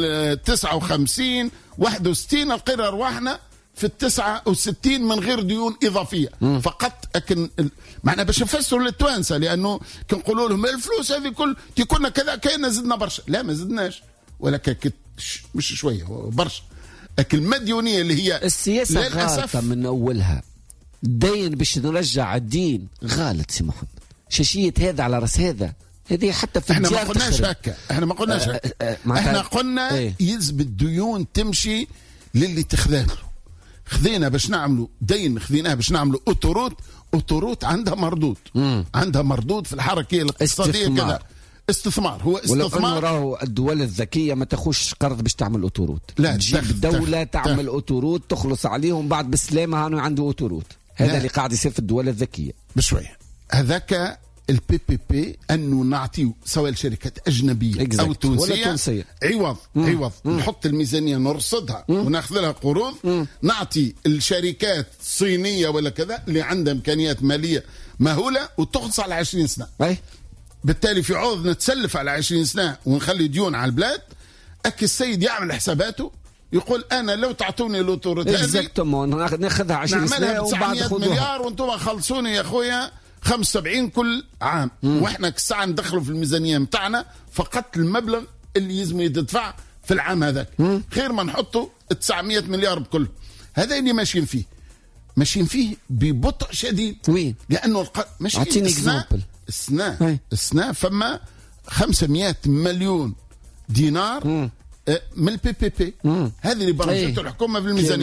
59 61 لقينا رواحنا في 69 من غير ديون إضافية فقط. لكن معنا باش نفسروا للتوانسة، لأنه كنقولوا لهم الفلوس هذه كل كنا كذا كأننا زدنا برشا. لا ما زدناش، ولكن مش شوية برشا. لكن المديونية اللي هي السياسة غالطة من أولها. دين باش نرجع الدين غالط سي محمد، شاشية هذا على رأس هذا. هذه حتى في احنا ما قلناش هكا، احنا قلنا يلزم الديون تمشي للي تخذاله. خذينا باش نعملوا دين، خذيناه باش نعملوا اوتوروت عندها مردود في الحركة الاقتصادية كذا. استثمار هو استثمار. ولو راهو الدول الذكية ما تاخوش قرض باش تعمل اوتوروت، لا تجيب الدولة تعمل اوتوروت تخلص عليهم بعد بالسلامة هانو عنده اوتوروت. هذا اللي قاعد يصير في الدول الذكية بشوية. هذاك البي بي بي أنه نعطيه سواء شركات أجنبية أو تونسية عوض نحط الميزانية نرصدها وناخذ لها قروض، نعطي الشركات الصينية ولا كذا اللي عندها إمكانيات مالية مهولة وتخلص على 20 سنة. بالتالي في عوض نتسلف على 20 سنة ونخلي ديون على البلاد. السيد يعمل حساباته يقول أنا لو تعطوني الأوتوريت هذه ناخذها 20 سنة وبعد 900 مليار وانتم خلصوني يا أخويا 75 كل عام. واحنا كساعة ندخلوا في الميزانية متاعنا فقط المبلغ اللي يلزم يدفع في العام هذاك، خير ما نحطوا 900 مليار بكل. هذا اللي ماشيين فيه ببطء شديد. وين؟ لأنه ماشيين السنة فما 500 مليون دينار من البي بي بي. هذه اللي برمجته الحكومة بالميزانية.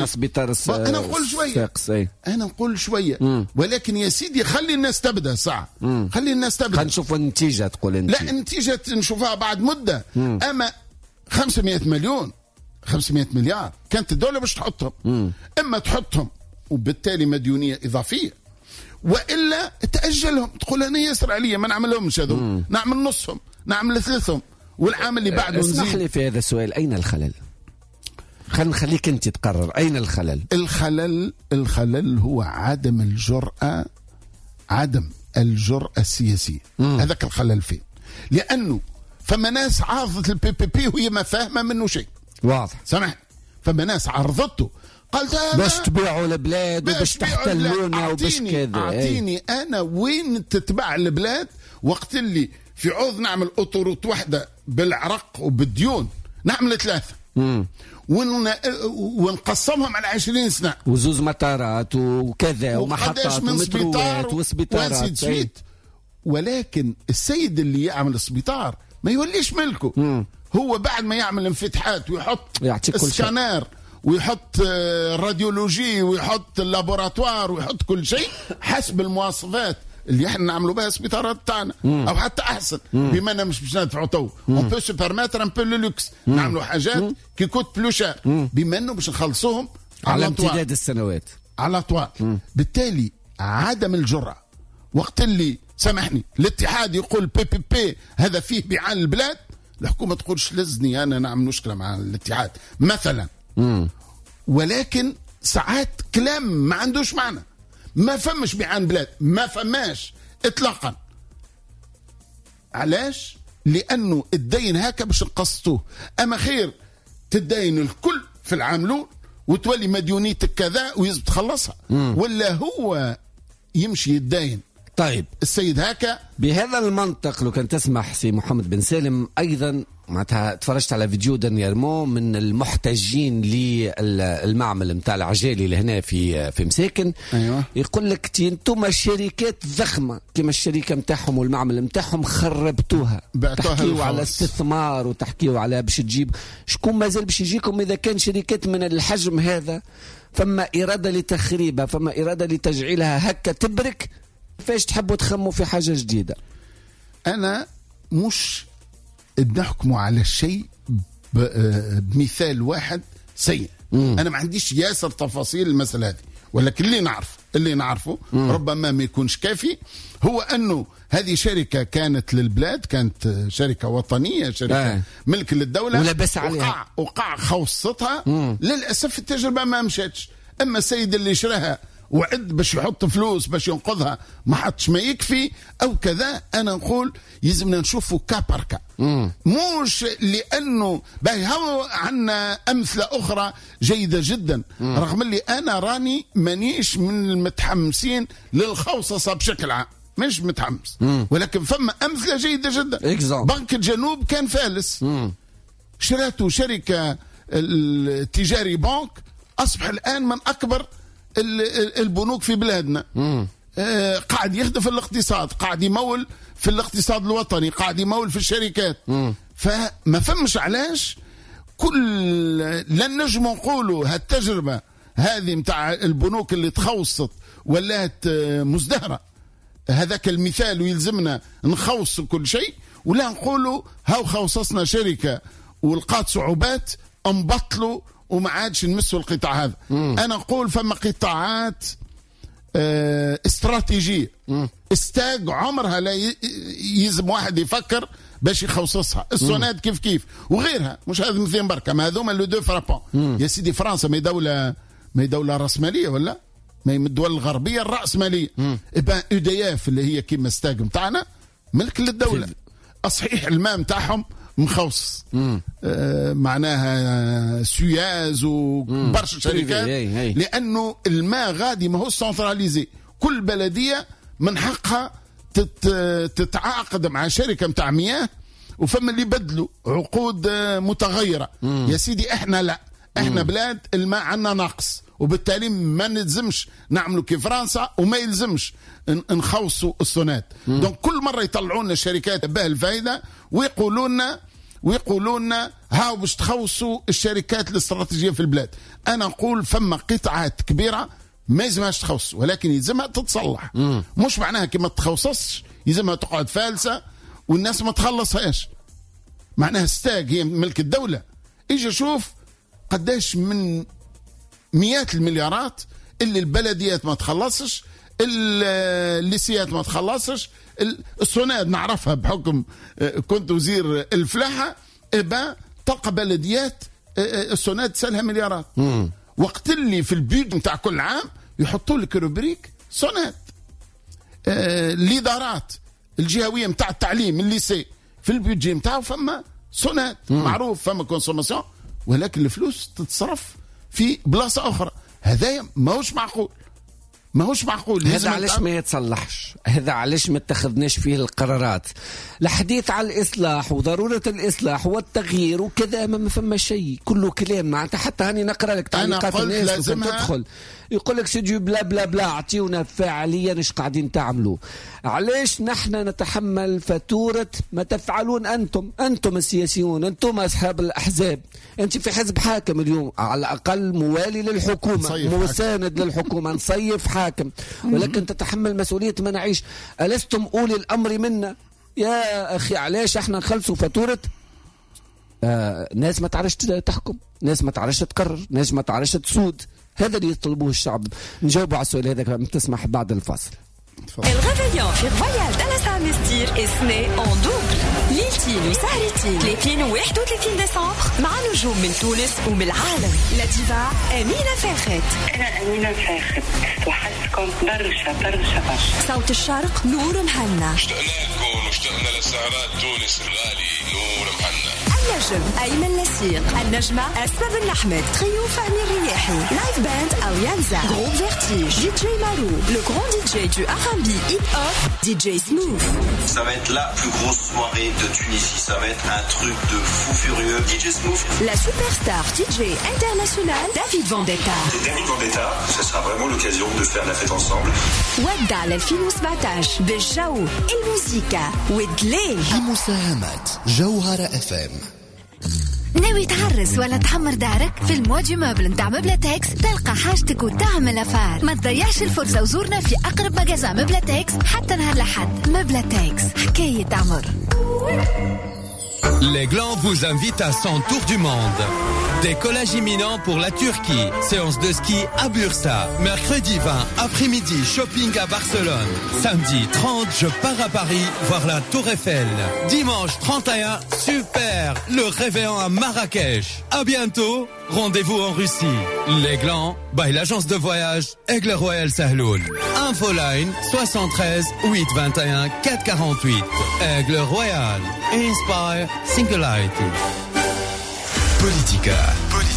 أنا نقول شوية ولكن يا سيدي خلي الناس تبدأ ساعة، خلي الناس تبدأ. خلينا نشوف النتيجة. تقول انت لا النتيجة نشوفها بعد مدة. أما 500 مليار كانت الدولة باش تحطهم، إما تحطهم وبالتالي مديونية إضافية، وإلا تأجلهم. تقول أنا يسر علي ما نعملهمش هذول، نعمل نصهم نعمل ثلثهم والعام اللي بعده نزيد. اسمح لي في هذا السؤال، أين الخلل؟ خلينا نخليك أنت تقرر أين الخلل. الخلل هو عدم الجرأة السياسية. هذاك الخلل فيه، لأنه فما ناس عارضت البي بي بي وهي ما فاهمة منه شيء. واضح سمح. فما ناس عرضته قالت باش تبيعوا البلاد وباش تحتلونا وباش كذا. أعطيني أنا وين تتبع البلاد وقت اللي في عوض نعمل أوتوروت واحدة بالعرق وبالديون نعمل 3 ونقسمهم على 20 سنة وزوز مطارات وكذا ومحطات ومتروات وسبيطارات. ولكن السيد اللي يعمل السبيطار ما يوليش ملكه. هو بعد ما يعمل انفتاحات ويحط السكانر ويحط الراديولوجي ويحط اللابوراتوار ويحط كل شيء حسب المواصفات اللي احنا نعملوا بها السبيطارات تاعنا او حتى احسن، بما اننا مش باش ندفعوا تو اون بو سو بيرميتر ان بو لو لوكس، نعملوا حاجات كي كوت بلو شير بما انه باش نخلصوهم على امتداد السنوات على طوال. بالتالي عدم الجرأة وقت اللي سامحني الاتحاد يقول بي بي بي هذا فيه بيعان البلاد، الحكومة تقولش لزني انا نعمل مشكلة مع الاتحاد مثلا. ولكن ساعات كلام ما عندوش معنى. ما فمش بيعان بلاد، ما فماش اطلاقا. علاش؟ لانه الدين هكا باش نقسطوه. اما خير تدين الكل في العام الاول وتولي مديونيتك كذا ويزبط تخلصها، ولا هو يمشي يدين طيب السيد هاكا. بهذا المنطق لو كان تسمح سي محمد بن سالم، أيضا معناتها تفرجت على فيديو دانييرمو من المحتجين للمعمل متاع العجالي لهنا في مساكن. أيوة. يقول لك انتم شركات ضخمه كما الشركه متاعهم والمعمل متاعهم خربتوها، تحكيوا على استثمار وتحكيوا على باش تجيب شكون مازال باش يجيكم اذا كان شركات من الحجم هذا فما اراده لتخريبها، فما اراده لتجعيلها هكا تبرك. فاش تحبوا تخموا في حاجه جديده؟ انا مش نحكموا على الشيء بمثال واحد سيء. انا ما عنديش ياسر تفاصيل المسألة هذه، ولكن اللي نعرفه ربما ما يكونش كافي، هو انه هذه شركة كانت للبلاد، كانت شركة وطنية، شركة ملك للدولة، ولبس عليها وقع خوصتها. للأسف التجربة ما مشاتش. اما السيد اللي شراها وعد باش يحط فلوس باش ينقذها ما حطش ما يكفي او كذا، انا نقول يلزمنا نشوفوا كابركا، مش لانه باهي. هو عندنا امثله اخرى جيده جدا، رغم اللي انا راني مانيش من المتحمسين للخوصصه بشكل عام، مش متحمس، ولكن فما امثله جيده جدا. بنك الجنوب كان فالس، شراته شركه التجاري بنك، اصبح الان من اكبر البنوك في بلادنا. قاعد يخدم في الاقتصاد، قاعد يمول في الاقتصاد الوطني، قاعد يمول في الشركات. فما فهمش علاش لن نجم نقولوا هالتجربة هذه متاع البنوك اللي تخوصت ولات مزدهرة، هذاك المثال ويلزمنا نخوص كل شيء، ولا نقولوا هاو خوصصنا شركة ولقات صعوبات انبطلوا وما عادش نمسوا القطاع هذا. انا نقول فما قطاعات استراتيجية استاج عمرها لا يلزم واحد يفكر باش يخصصها. السوناد كيف وغيرها، مش هذا مثل بركة، ما هذوما لو دو فرابون. يا سيدي فرنسا ما هي دولة رأسمالية ولا ما هي من الدول الغربية الرأسمالية. إبا UDF اللي هي كيما استاج متاعنا ملك للدولة، صحيح الماء متاعهم مخصص، معناها سوياز وبرشا شركات، لأنه الماء غادي ما هو سنتراليزي، كل بلدية من حقها تتعاقد مع شركة متاع مياه، وفما اللي بدلوا عقود متغيرة. يا سيدي احنا لا، احنا بلاد الماء عنا ناقص، وبالتالي ما نلزمش نعملوا كيف فرنسا، وما يلزمش نخوصوا السونات. دونك كل مرة يطلعون الشركات به الفائدة ويقولوا لنا هاو باش تخوصوا الشركات الاستراتيجية في البلاد. انا نقول فما قطاعات كبيرة ما يلزمهاش تخوص، ولكن يلزمها تتصلح. مش معناها كما تخوصش يلزمها تقعد فالسة والناس ما تخلصهاش. معناها استاج هي ملك الدولة. اجي شوف قداش من مئات المليارات اللي البلديات ما تخلصش، الليسيات ما تخلصش، السوناد نعرفها بحكم كنت وزير الفلاحة. إبا تلقى بلديات السوناد سالها مليارات، وقت اللي في البيد متاع كل عام يحطوا لك روبريك سوناد. الإدارات الجهوية متاع التعليم الليسي في البيدجي متاعه فما سوناد معروف، فما كونسوماسيون، ولكن الفلوس تتصرف في بلاصة أخرى. هذا ماهوش معقول. هذا علاش ما يتصلحش؟ هذا علاش ما اتخذناش فيه القرارات؟ الحديث على الإصلاح وضرورة الإصلاح والتغيير وكذا ما فما شيء، كله كلام. معناتها حتى هاني نقرأ لك تعليقات الناس تدخل يقول لك سيدي بلا بلا بلا، اعطيونا فعليا ايش قاعدين تعملوا. علاش نحن نتحمل فاتورة ما تفعلون أنتم السياسيون، أنتم أصحاب الأحزاب. أنت في حزب حاكم اليوم على الأقل موالي للحكومة، مساند للحكومة، نصيف حاكم، ولكن تتحمل مسؤولية ما نعيش. ألستم أولي الأمر منا يا أخي؟ علاش احنا نخلصوا فاتورة ناس ما تعرفش تحكم، ناس ما تعرفش تقرر، ناس ما تعرفش تسود؟ هذا اللي يطلبوه الشعب. نجاوب على السؤال هذا كما تسمح بعد الفاصل. الغفيون في رويال دالاس انفستير اسمي اون دوبل، ليلتين وسهرتين 30 و 31 ديسمبر مع نجوم من تونس ومن العالم. لا ديفا أمينة فاخت. أنا أمينة فاخت، وحشتكم برشا. صوت الشرق نور مهنا. اشتقناكم واشتقنا لسهرات تونس الغالي نور مهنا. النجم أيمن لسيق، النجمة أسماء بن أحمد، تريو فهمي الرياحي، لايف باند أليانزا، جروب فيرتيج، دي جي مارو، لو كرون دي جي دو Trambi Hip Hop, DJ Smooth. Ça va être la plus grosse soirée de Tunisie. Ça va être un truc de fou furieux. DJ Smooth. La superstar DJ internationale David Vendetta. C'est David Vendetta. Ça sera vraiment l'occasion de faire la fête ensemble. ودع 2017 بالجو الموسيقى والدليل. بمساهمة جوهرة FM. ناوي تعرس ولا تحمر دارك؟ في المواجهة مبل نتاع مبلاتكس تلقى حاجتك وتعمل أفار. ما تضيعش الفرصة وزورنا في أقرب مجازا مبلاتكس حتى نهار الأحد. مبلاتكس حكاية عمر. Les Glands vous invitent à 100 tours du monde. Décollage imminent pour la Turquie. Séance de ski à Bursa. Mercredi 20, après-midi, shopping à Barcelone. Samedi 30, je pars à Paris voir la Tour Eiffel. Dimanche 31, super, le réveillon à Marrakech. À bientôt, rendez-vous en Russie. Les Glands, by l'agence de voyage Aigle Royal Sahloul. Infoline 73 821 448. Aigle Royal. Inspire Singularity. بوليتيكا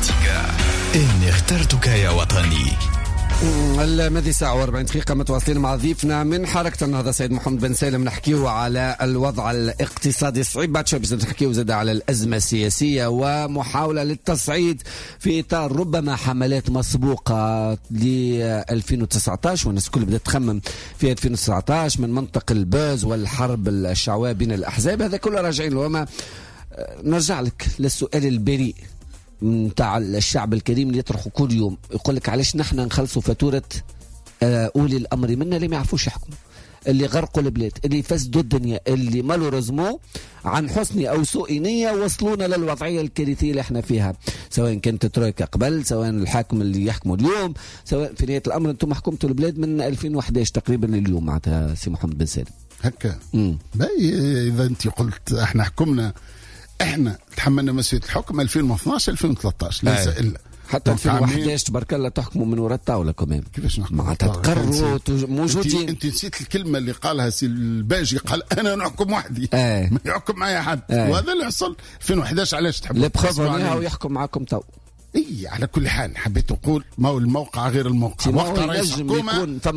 إني اخترتك يا وطني. الماضي ساعة و40 دقيقة متواصلين مع ضيفنا من حركة النهضة سيد محمد بن سالم. نحكيه على الوضع الاقتصادي الصعيب، بعد شوي نحكيه زاد على الأزمة السياسية ومحاولة للتصعيد في إطار ربما حملات مسبوقة ل 2019 والناس كل بدأت تخمم في 2019 من منطق البوز والحرب الشعواء بين الأحزاب. هذا كله راجعين له. وما نرجع لك للسؤال البريء متاع الشعب الكريم اللي يطرحوا كل يوم، يقول لك علاش نحن نخلصوا فاتورة أولي الأمر منا اللي ما يعرفوش يحكموا، اللي غرقوا البلاد، اللي فسدوا الدنيا، اللي مالوريزمو عن حسن أو سوء نية وصلونا للوضعية الكارثية اللي احنا فيها، سواء كانت ترويكا قبل، سواء الحاكم اللي يحكموا اليوم، سواء في نهاية الأمر أنتم حكمتوا البلاد من 2011 تقريبا لليوم معناتها سي محمد بن سالم. هكا إذا أنت قلت احنا حكمنا، احنا تحملنا مسؤولية الحكم 2012 2013 ليس الا حتى 2011 تبارك الله تحكموا من وراء الطاوله كمان. كيفاش نحكم معناتها تقرروا موجودين. انت نسيت الكلمه اللي قالها سي الباجي، قال انا نحكم وحدي ما يحكم معايا حد وهذا اللي حصل 2011. علاش تحبوا تبخسوا ويحكم معكم تو؟ اي على كل حال حبيت نقول ما هو الموقع غير الموقع. وقت رئيس الحكومه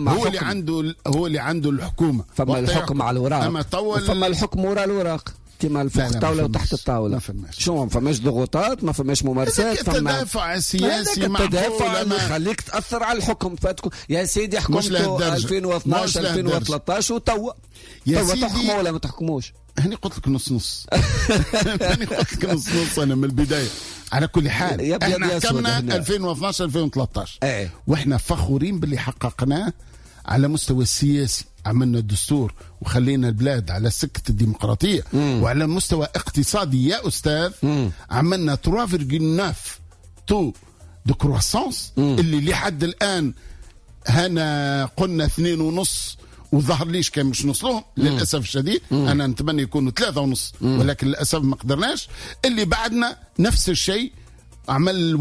هو اللي عنده الحكومه، فما الحكم على الوراق، فما الحكم وراء الوراق كما فوق الطاوله وتحت الطاوله. شو ما فماش ضغوطات، ما فماش ممارسات، فما التدافع السياسي التدافع اللي يخليك تاثر على الحكم. فاتكم يا سيدي حكمتوا 2012 2013 وتوا تحكموا ولا ما تحكموش؟ هني قلت لك نص هني قلت لك نص انا من البدايه. على كل حال احنا حكمنا 2012 2013 واحنا فخورين باللي حققناه على مستوى السياسي. عملنا الدستور وخلينا البلاد على سكة الديمقراطية. وعلى مستوى اقتصادي يا أستاذ عملنا 3.9 تو دو كرواسانس اللي لحد الآن هنا قلنا 2.5 وظهر ليش كان مش نوصلهم للأسف الشديد. أنا نتمنى يكونوا 3.5 ولكن للأسف ما قدرناش. اللي بعدنا نفس الشيء، عمل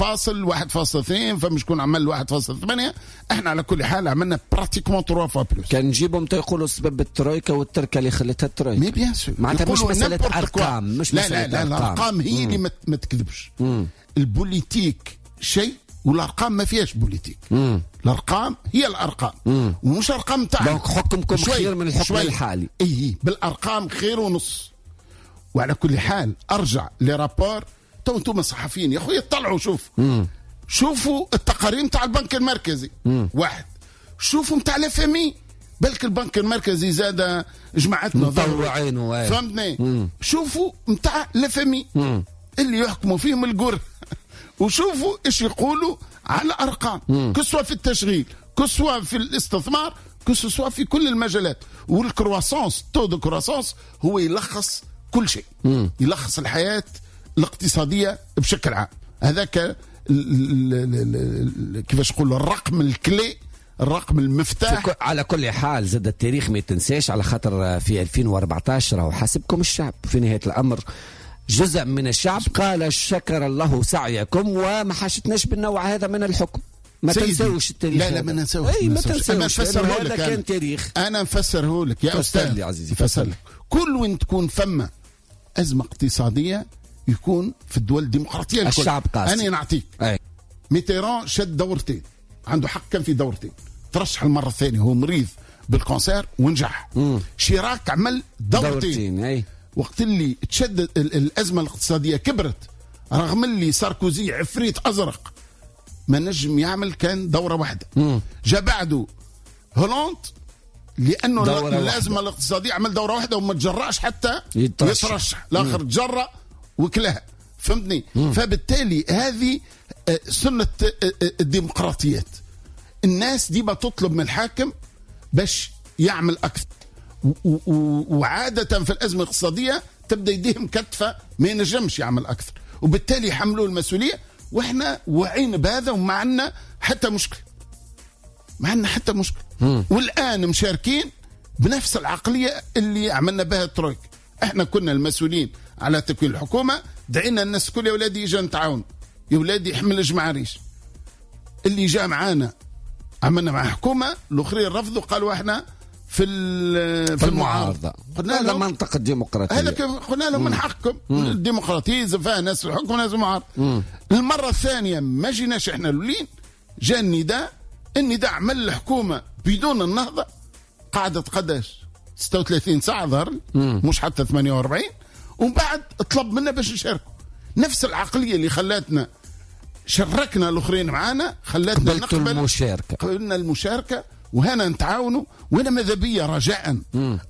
1.2 فمش كون عمل 1.8. احنا على كل حال عملنا براتيكمون 3 فوا بلوس. كان نجيبهم تيقولوا سبب الترويكا والتركه اللي خلتها الترويكا. مي بيان سور معناتها مش مساله ارقام، مش مساله لا الارقام هي اللي ما تكذبش. البوليتيك شيء والارقام ما فيهاش بوليتيك. الارقام هي الارقام ومش ارقام تاعنا. دونك حكمكم خير من الحكم الحالي. اي بالارقام خير ونص. وعلى كل حال ارجع لرابور انتم الصحفيين يا اخويا اطلعوا شوفوا التقارير نتاع البنك المركزي. واحد شوفوا نتاع الFMI، بلك البنك المركزي زاد جماعتنا مطوعينه فهمتني. شوفوا نتاع الFMI اللي يحكموا فيهم الجر وشوفوا ايش يقولوا على ارقام كسوا في التشغيل، كسوا في الاستثمار، كسوا في كل المجالات. والكرواسانس تو دو كرواسانس هو يلخص كل شيء، يلخص الحياة الاقتصادية بشكل عام. هذاك كيفاش نقول الرقم الكلي، الرقم المفتاح. على كل حال زاد التاريخ ما تنساش، على خاطر في 2014 راهو حاسبكم الشعب في نهاية الأمر. جزء من الشعب قال شكر الله سعيكم وما حاشتناش بالنوع هذا من الحكم. ما تنسوش التاريخ. لا ما ننسوش. ما تنسوش. هذا كان تاريخ. أنا نفسره لك يا أستاذ عزيزي. فسر لك. كل وين تكون فما أزمة اقتصادية يكون في الدول الديمقراطية الكل. الشعب قاسي. أنا نعطيك ميتيران شد دورتين، عنده حق كان في دورتين، ترشح المرة الثانية، هو مريض بالكونسير ونجح. شيراك عمل دورتين. وقت اللي تشدد الأزمة الاقتصادية كبرت، رغم اللي ساركوزي عفريت أزرق ما نجم يعمل كان دورة واحدة. جاء بعده هولندا لأنه الأزمة الاقتصادية عمل دورة واحدة وما تجرأش حتى يترشح، الآخر تجرأ وكلها. فهمتني؟ فبالتالي هذه سنة الديمقراطيات. الناس ديما تطلب من الحاكم باش يعمل أكثر، وعادة في الأزمة الاقتصادية تبدأ يديهم كتفة ما ينجمش يعمل أكثر، وبالتالي يحملوا المسؤولية. وإحنا وعين بهذا وما عندنا حتى مشكلة، ما عندنا حتى مشكلة. والآن مشاركين بنفس العقلية اللي عملنا بها الترويك. إحنا كنا المسؤولين على تكوين الحكومة، دعينا الناس كل يا ولادي يجي نتعاون، يا ولادي يحمل جمعاريش. اللي جاء معانا عملنا مع حكومة، الآخرين رفضوا قالوا إحنا في المعارضة. قلنا لهم منطق الديمقراطية، هذا كيف قلنا لهم من حقكم الديمقراطية فيها ناس الحكم وناس المعارضة. المرة الثانية ما جيناش إحنا الأولين، جاء النداء عمل الحكومة بدون النهضة، قعدت قداش 36 ساعة ظهر مش حتى 48، ومن بعد طلب منا باش نشاركوا. نفس العقلية اللي خلاتنا شركنا الآخرين معانا، خلاتنا نقبل المشاركة، قبلنا المشاركة وهنا نتعاونوا. وهنا ماذا بيا رجاء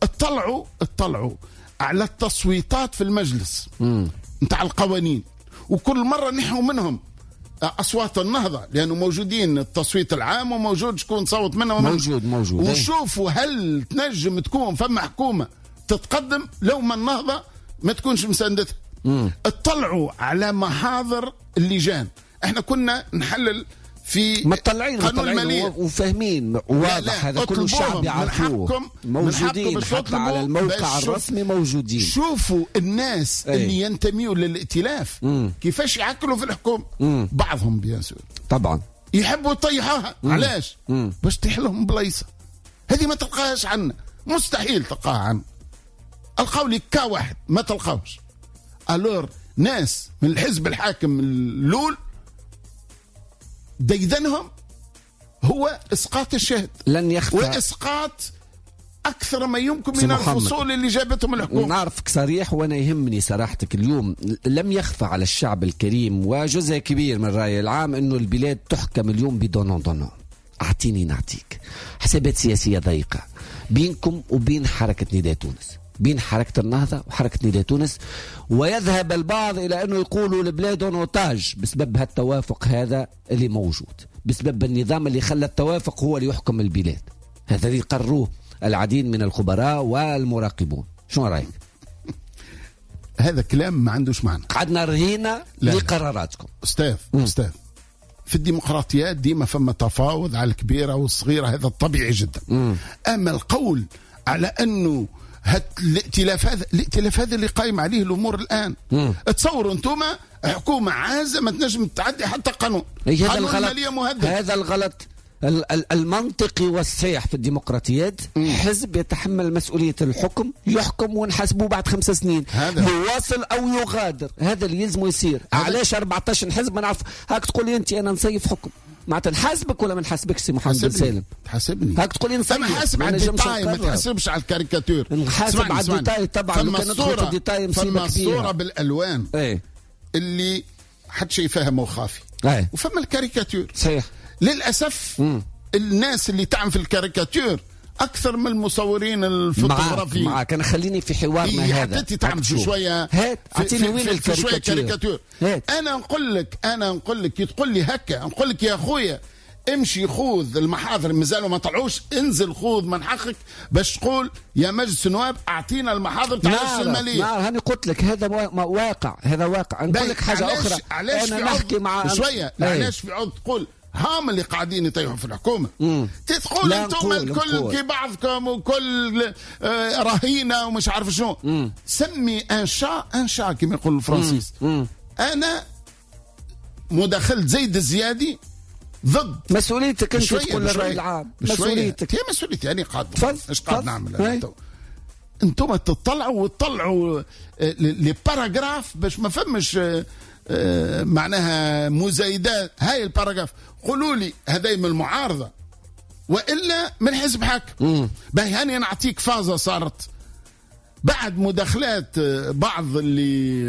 اطلعوا على التصويتات في المجلس نتاع القوانين، وكل مرة نحو منهم أصوات النهضة، لأنه موجودين التصويت العام وموجود شكون صوت منهم موجود. وشوفوا هل تنجم تكون فما حكومة تتقدم لو ما النهضة ما تكونش مساندتها. اطلعوا على محاضر اللجان. احنا كنا نحلل في مطلعين وفاهمين واضح، هذا كل الشعب يعرفوه، موجودين حتى على الموقع الرسمي موجودين. شوفوا الناس اللي ينتميوا للائتلاف كيفاش يعكلوا في الحكومة. بعضهم بيانسور طبعا يحبوا يطيحوها. علاش؟ باش تحلهم بلايصة. هذه ما تلقاهاش عنا، مستحيل تلقاها عنا. القولي كواحد ما تلقاوش. الور ناس من الحزب الحاكم اللول ديدنهم هو اسقاط الشهد، لن يخفى، واسقاط اكثر ما يمكن من الفصول اللي جابتهم الحكومه. نعرفك صريح، وانا يهمني صراحتك اليوم. لم يخفى على الشعب الكريم وجزء كبير من الراي العام انه البلاد تحكم اليوم بدون اعطيني نعطيك. حسابات سياسيه ضيقه بينكم وبين حركه نداء تونس، بين حركة النهضة وحركة نداء تونس، ويذهب البعض إلى أنه يقولوا البلاد نوتاج بسبب هالتوافق هذا اللي موجود، بسبب النظام اللي خلى التوافق هو اللي يحكم البلاد. هذا اللي قرروه العديد من الخبراء والمراقبون. شو رأيك؟ هذا كلام ما عندوش معنى. قعدنا رهينا لقراراتكم. أستاذ في الديمقراطيات ديما فما تفاوض على الكبيرة والصغيرة، هذا طبيعي جدا. أما القول على أنه الائتلاف هذا اللي قايم عليه الامور الان. تصوروا انتم حكومه عازه ما تنجم تعدي حتى قانون الماليه مهدد. هذا الغلط المنطقي والصحيح في الديمقراطيات. حزب يتحمل مسؤوليه الحكم، يحكم ونحاسبوه بعد 5 سنين، يواصل او يغادر. هذا اللي يلزمه يصير. علاش 14 حزب ما نعرف؟ هاك تقول لي انت انا نصيف حكم، معناتها نحاسبك ولا ما نحاسبكش سي محمد بن سالم؟ تحاسبني. هاك تقول لي نصيف، انا حاسب على الديتاي ما تحاسبش على الكاريكاتير. نحاسب على الديتاي طبعا. فما الصورة بالالوان اللي حد شيء فاهم وخافي، وفما الكاريكاتير. صحيح. للاسف الناس اللي تعمل في الكاريكاتير اكثر من المصورين الفوتوغرافيين. معك انا خليني في حوارنا هذا. انت تعمل شويه اعطيني وين الكاريكاتير. انا نقول لك تقول لي هكا، نقول لك يا اخويا امشي خذ المحاضر مازالوا ما طلعوش، انزل خذ من حقك باش تقول يا مجلس النواب اعطينا المحاضر تاع الرأس الماليه. هاني قلت لك هذا واقع، هذا واقع. نقول لك حاجه اخرى، انا نحكي مع شويه. علاش في عود تقول هم اللي قاعدين يطيحوا في الحكومة؟ تقول انتم الكل كي بعضكم وكل رهينة ومش عارف شنو. سمي ان شا كما يقول الفرنسيس. انا مداخل زيد الزيادي ضد مسؤوليتك انت تقول للرأي العام. مسؤوليتك هي مسؤوليتي. يعني ايش قاعد نعمل؟ انتم تطلعوا لي باراجراف باش ما فمش معناها مزايدات. هاي الباراجراف قولوا لي هذا من المعارضة والا من حزب حاكم. باهي هاني نعطيك فازه صارت بعد مداخلات بعض اللي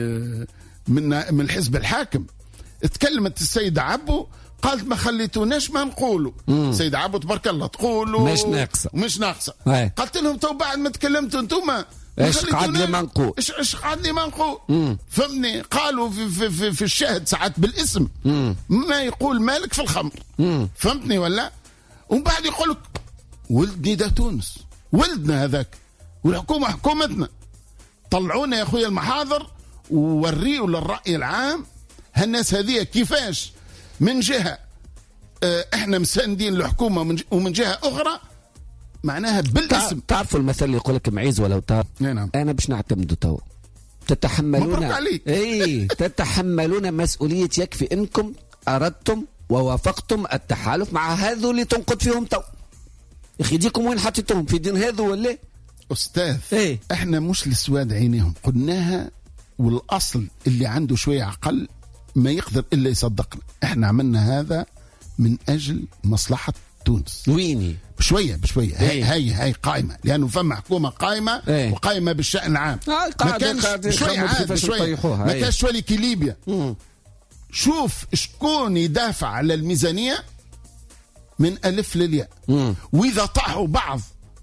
من الحزب الحاكم. تكلمت السيدة عبو قالت ما خليتوناش ما نقولوا. السيدة عبو تبارك الله تقولوا مش ناقصة. قالت لهم تو بعد ما تكلمتوا انتم ايش قعد لي ما نقول، ايش قعد لي ما نقول. فهمني قالوا في الشاهد ساعات بالاسم ما يقول مالك في الخمر. فهمتني ولا؟ ومن بعد يقول لك ولد نداء تونس، ولدنا هذاك والحكومة حكومتنا. طلعونا يا اخويا المحاضر ووريوا للرأي العام هالناس هذه كيفاش من جهة احنا مساندين الحكومة ومن جهة اخرى معناها بالاسم. تعرفوا المثل اللي يقول لك معيز ولو طار. نعم. انا باش نعتمدوا تو تتحملون تتحملون مسؤولية. يكفي انكم اردتم ووافقتم التحالف مع هذو اللي تنقد فيهم تو. اخي ديكم وين حطيتهم في دين هذو ولا استاذ؟ احنا مش لسواد عينيهم قلناها، والاصل اللي عنده شوية عقل ما يقدر الا يصدقنا. احنا عملنا هذا من اجل مصلحة تونس. ويني بشوية هي قائمة، لأنه فما حكومة قائمة وقائمة بالشأن العام. ما كانش شوية ما كانش شوية كي ليبيا. شوف شكون يدافع على الميزانية من ألف للياء. وإذا طاحوا بعض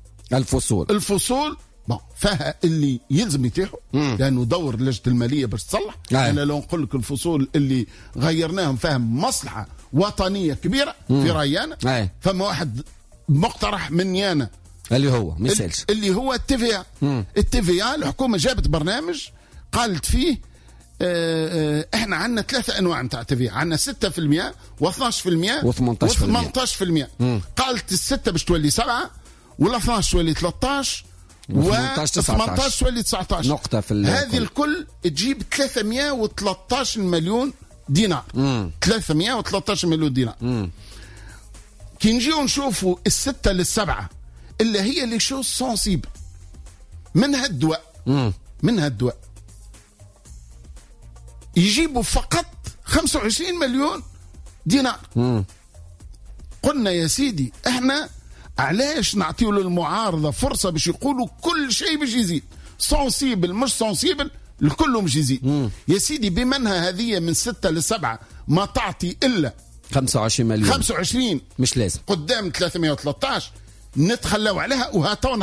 الفصول فها اللي يلزم يتيحوا، لأنه دور لجنة المالية باش تصلح. أنا لو نقول لك الفصول اللي غيرناهم فهم مصلحة وطنية كبيرة في رأينا. فما واحد مقترح من يانا اللي هو مثالش اللي هو التيفيا. التيفيا الحكومة جابت برنامج قالت فيه احنا عندنا 3 انواع نتاع تيفيا، عندنا 6% و12% و18%. قالت ال6 باش تولي 7، وال12 تولي 13 و18 تولي 19 نقطة في هذه الكل تجيب 313 مليون دينار. 313 مليون دينار. كي نجيو نشوفوا ال6 لل7 اللي هي اللي شو سونسيبل منها الدواء يجيبوا فقط 25 مليون دينار. قلنا يا سيدي احنا علاش نعطيو للمعارضة فرصة باش يقولوا كل شيء باش يزيد، سونسيبل مش سونسيبل الكل مش يزيد. يا سيدي بمنها هذه من 6 ل7 ما تعطي إلا 25 مليون 25 مش لازم قدام 313 نتخلوا عليها. وهاتوا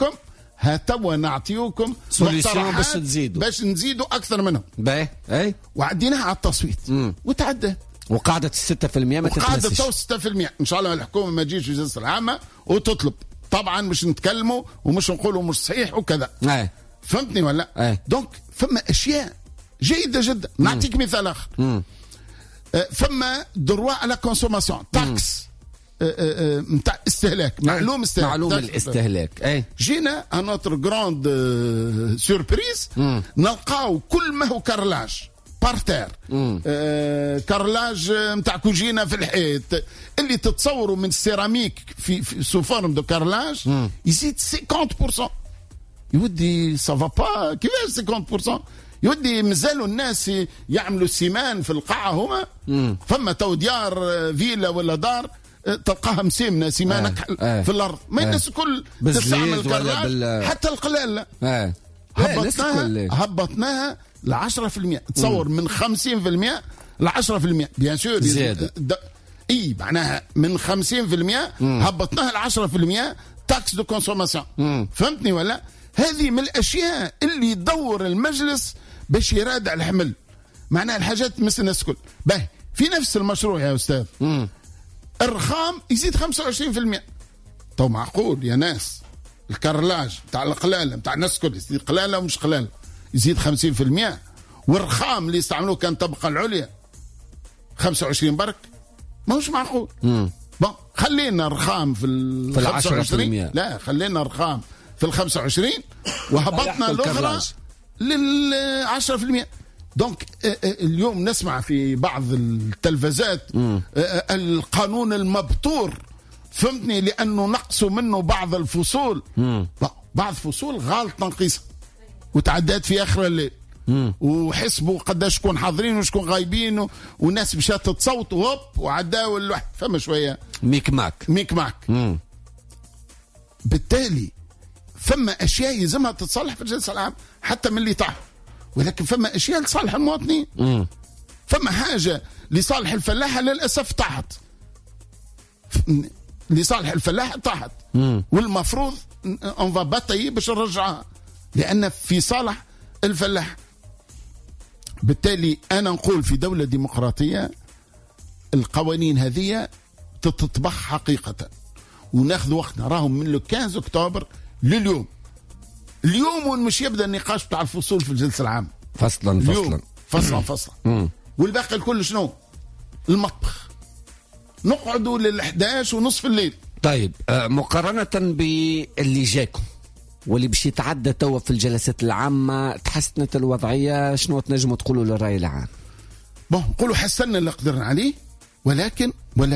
نعطيوكم سوليسيون باش نزيدوا أكثر منهم. أي وعديناها على التصويت وتعدى وقاعدة 6% ما تتنسيش. وقاعدة 6%. إن شاء الله الحكومة ما تجيش في الجلسة العامة وتطلب. طبعا مش نتكلموا ومش نقولوا مش صحيح وكذا. فهمتني ولا؟ دونك فما أشياء جيدة جدا. نعطيك مثال آخر. فما دروا على كونسوماسيون تاكس نتاع استهلاك معلوم الاستهلاك. جينا نوتر جراند سوربريز نلقاو كل ما هو كارلاج بارتير كارلاج نتاع كوجينه في الحيط اللي تتصوروا من السيراميك في سو فورم دو كارلاج يزيد 50%. يودي سافا با كيفاش 50%؟ يودي مازالوا الناس يعملوا سيمان في القاعة هما. فما تو ديار فيلا ولا دار تلقاها مسيمنة سيمانك في الأرض. ما الناس الكل تستعمل كراج حتى القلال هبطناها ل10%. تصور من 50% ل10% بيان سور اي معناها من 50% هبطناها ل10% تاكس دو كونسوماسيون. فهمتني ولا؟ هذه من الاشياء اللي يدور المجلس باش يرادع الحمل. معناها الحاجات تمس الناس الكل. باهي في نفس المشروع يا استاذ الرخام يزيد 25%. تو معقول يا ناس الكرلاج بتاع القلاله بتاع الناس الكل يزيد قلاله ومش قلاله يزيد 50%، والرخام اللي يستعملوه كان الطبقه العليا 25 برك ماهوش معقول. بون خلينا الرخام في ال 25 لا خلينا الرخام في ال 25 وهبطنا الاخرى لل 10%. دونك اليوم نسمع في بعض التلفزات القانون المبتور فهمتني لانه نقصوا منه بعض الفصول. بعض فصول غالط تنقيصها وتعدات في اخر الليل. وحسبوا قداش شكون حاضرين وشكون غايبين والناس مشات تصوت وهوب وعداو الواحد فما شويه ميك ماك. بالتالي فما اشياء يلزمها تتصلح في الجلسه العام حتى من اللي طاح، ولكن فما اشياء لصالح المواطنين. فما حاجه لصالح الفلاحه للاسف طاحت، لصالح الفلاح طاحت، والمفروض اون فا باتاي باش نرجعها لان في صالح الفلاح. بالتالي انا نقول في دوله ديمقراطيه القوانين هذه تتطبخ حقيقه وناخذ وقتنا. راهم من لو 15 اكتوبر لليوم، اليوم مش يبدا النقاش بتاع الفصول في الجلسه العامه فصلا والباقي الكل شنو؟ المطبخ. نقعدوا لل11 ونصف الليل. طيب مقارنة باللي جاكم واللي باش يتعدى توا في الجلسات العامة، تحسنت الوضعية؟ شنو تنجموا تقولوا للرأي العام؟ نقولوا حسنا اللي قدرنا عليه، ولكن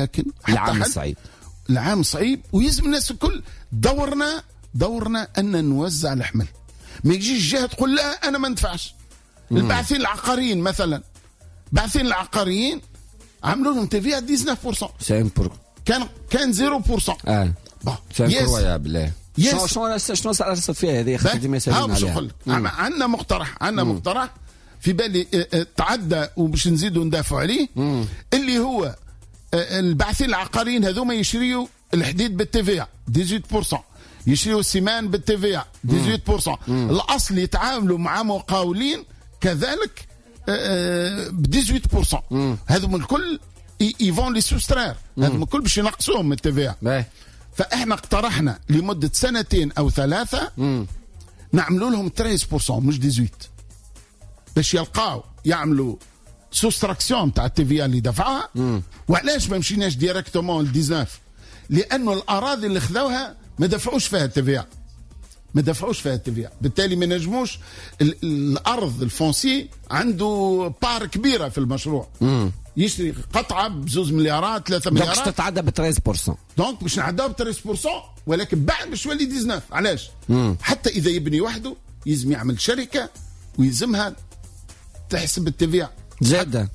العام صعيب ويلزم الناس الكل. دورنا أن نوزع الحمل. ما يجيش جهة تقول لا أنا ما ندفعش. الباعثين العقاريين مثلا، باعثين العقاريين عملوا لهم تي في 19%. كان 0%. يا بالله. شنو صار فيها هذه؟ خليتي ما يسالون عليها. عندنا مقترح في بالي تعدى وباش نزيدوا ندافعوا عليه، اللي هو الباعثين العقاريين هذوما يشريوا الحديد بالتي 18%، يشريوا السمان بالتي 18%. الاصل يتعاملوا مع مقاولين كذلك ب 18%. هذوما الكل يفون لي سوسترير، هذوما الكل باش ينقصوهم من التي. فاحنا اقترحنا لمده 2 أو 3 نعملوا لهم 13% مش 18، باش يلقاو يعملوا سوستراكسيون تاع التي في اللي دفعها. وعلاش ما مشيناش ديريكتومون ل 19؟ لانه الاراضي اللي خذوها ما دفعوش فيها التي في. بالتالي ما نجموش الارض الفونسي عنده بار كبيره في المشروع. يشتري قطعه ب2 مليارات 3 مليارات، دونك تتعدى ب 13%. دونك باش نعداو ب 13%، ولكن بعد باش يولي 19. علاش؟ حتى اذا يبني وحده يلزم يعمل شركه ويلزمها تحسب التي في زاده.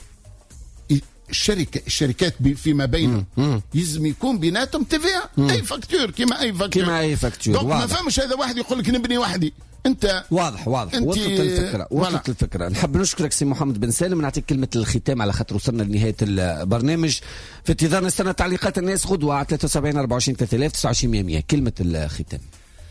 الشركات فيما بينهم يلزم يكون بيناتهم تي في اي فاكتور كما اي فاكتور. دونك ما فهمش هذا واحد يقول لك نبني وحدي. انت واضح وصلت الفكره. نحب نشكرك سي محمد بن سالم، نعطيك كلمه الختام على خاطر وصلنا لنهايه البرنامج. في انتظار نستنى تعليقات الناس غدوه على 73 24 3000 29 100. كلمه الختام.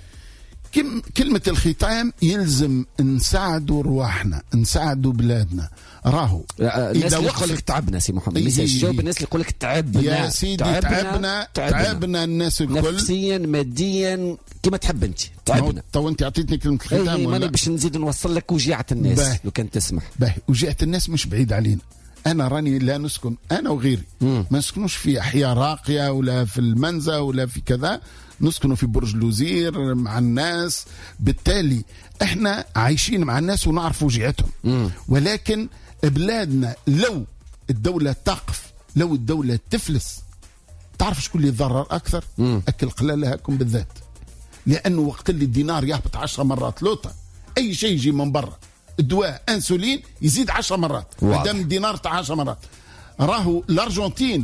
كلمة الختام يلزم نساعدوا رواحنا، نساعدوا بلادنا. راهو الناس اللي يقول لك تعبنا سي محمد، جاوب الناس اللي يقول لك تعبنا يا سيدي. تعبنا الناس الكل نفسيا ماديا كما تحب انت. تعبنا. تو انت اعطيتني كلمة الختام ولا باش نزيد نوصل لك وجيعة الناس لو كان تسمح. وجيعة الناس مش بعيد علينا. أنا راني لا نسكن، أنا وغيري ما نسكنوش في أحياء راقية ولا في المنزة ولا في كذا، نسكنوا في برج لوزير مع الناس. بالتالي احنا عايشين مع الناس ونعرف وجيعتهم. ولكن بلادنا لو الدولة تقف، لو الدولة تفلس، تعرف شكون اللي يتضرر أكثر؟ أكل قلالهاكم بالذات. لأنه وقت اللي الدينار يهبط 10 مرات لوطة، أي شيء يجي من برا، الدواء انسولين يزيد 10 مرات قدام الدينار تاع 10 مرات. راهو الارجنتين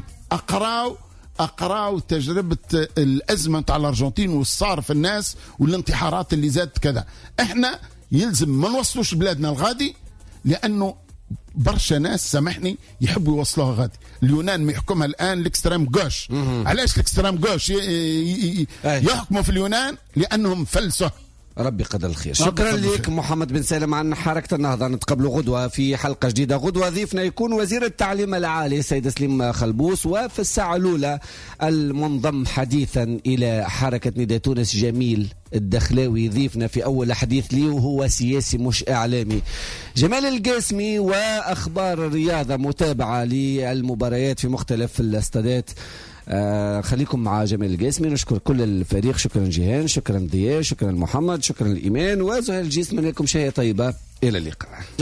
اقراو تجربه الازمه تاع الارجنتين والصار في الناس والانتحارات اللي زادت كذا. احنا يلزم ما نوصلوش بلادنا الغادي، لانه برشا ناس سامحني يحبوا يوصلوها غادي. اليونان ما يحكمها الان الاكستريم جوش. علاش الاكستريم جوش يحكموا في اليونان؟ لانهم فلسوا. ربي قدر الخير. شكرا لك محمد بن سالم عن حركة النهضة. نتقابلوا غدوة في حلقة جديدة. غدوة ضيفنا يكون وزير التعليم العالي سيد سليم خلبوس، وفي الساعة الأولى المنضم حديثا إلى حركة نداء تونس جميل الدخلاوي، ضيفنا في أول حديث لي وهو سياسي مش إعلامي. جمال القاسمي وأخبار الرياضة، متابعة للمباريات في مختلف الاستادات. خليكم مع جمال القاسمي. نشكر كل الفريق، شكرا جيهان، شكرا ضياء، شكرا محمد، شكرا الإيمان وزهير الجسم. لكم شيء طيبة، إلى اللقاء.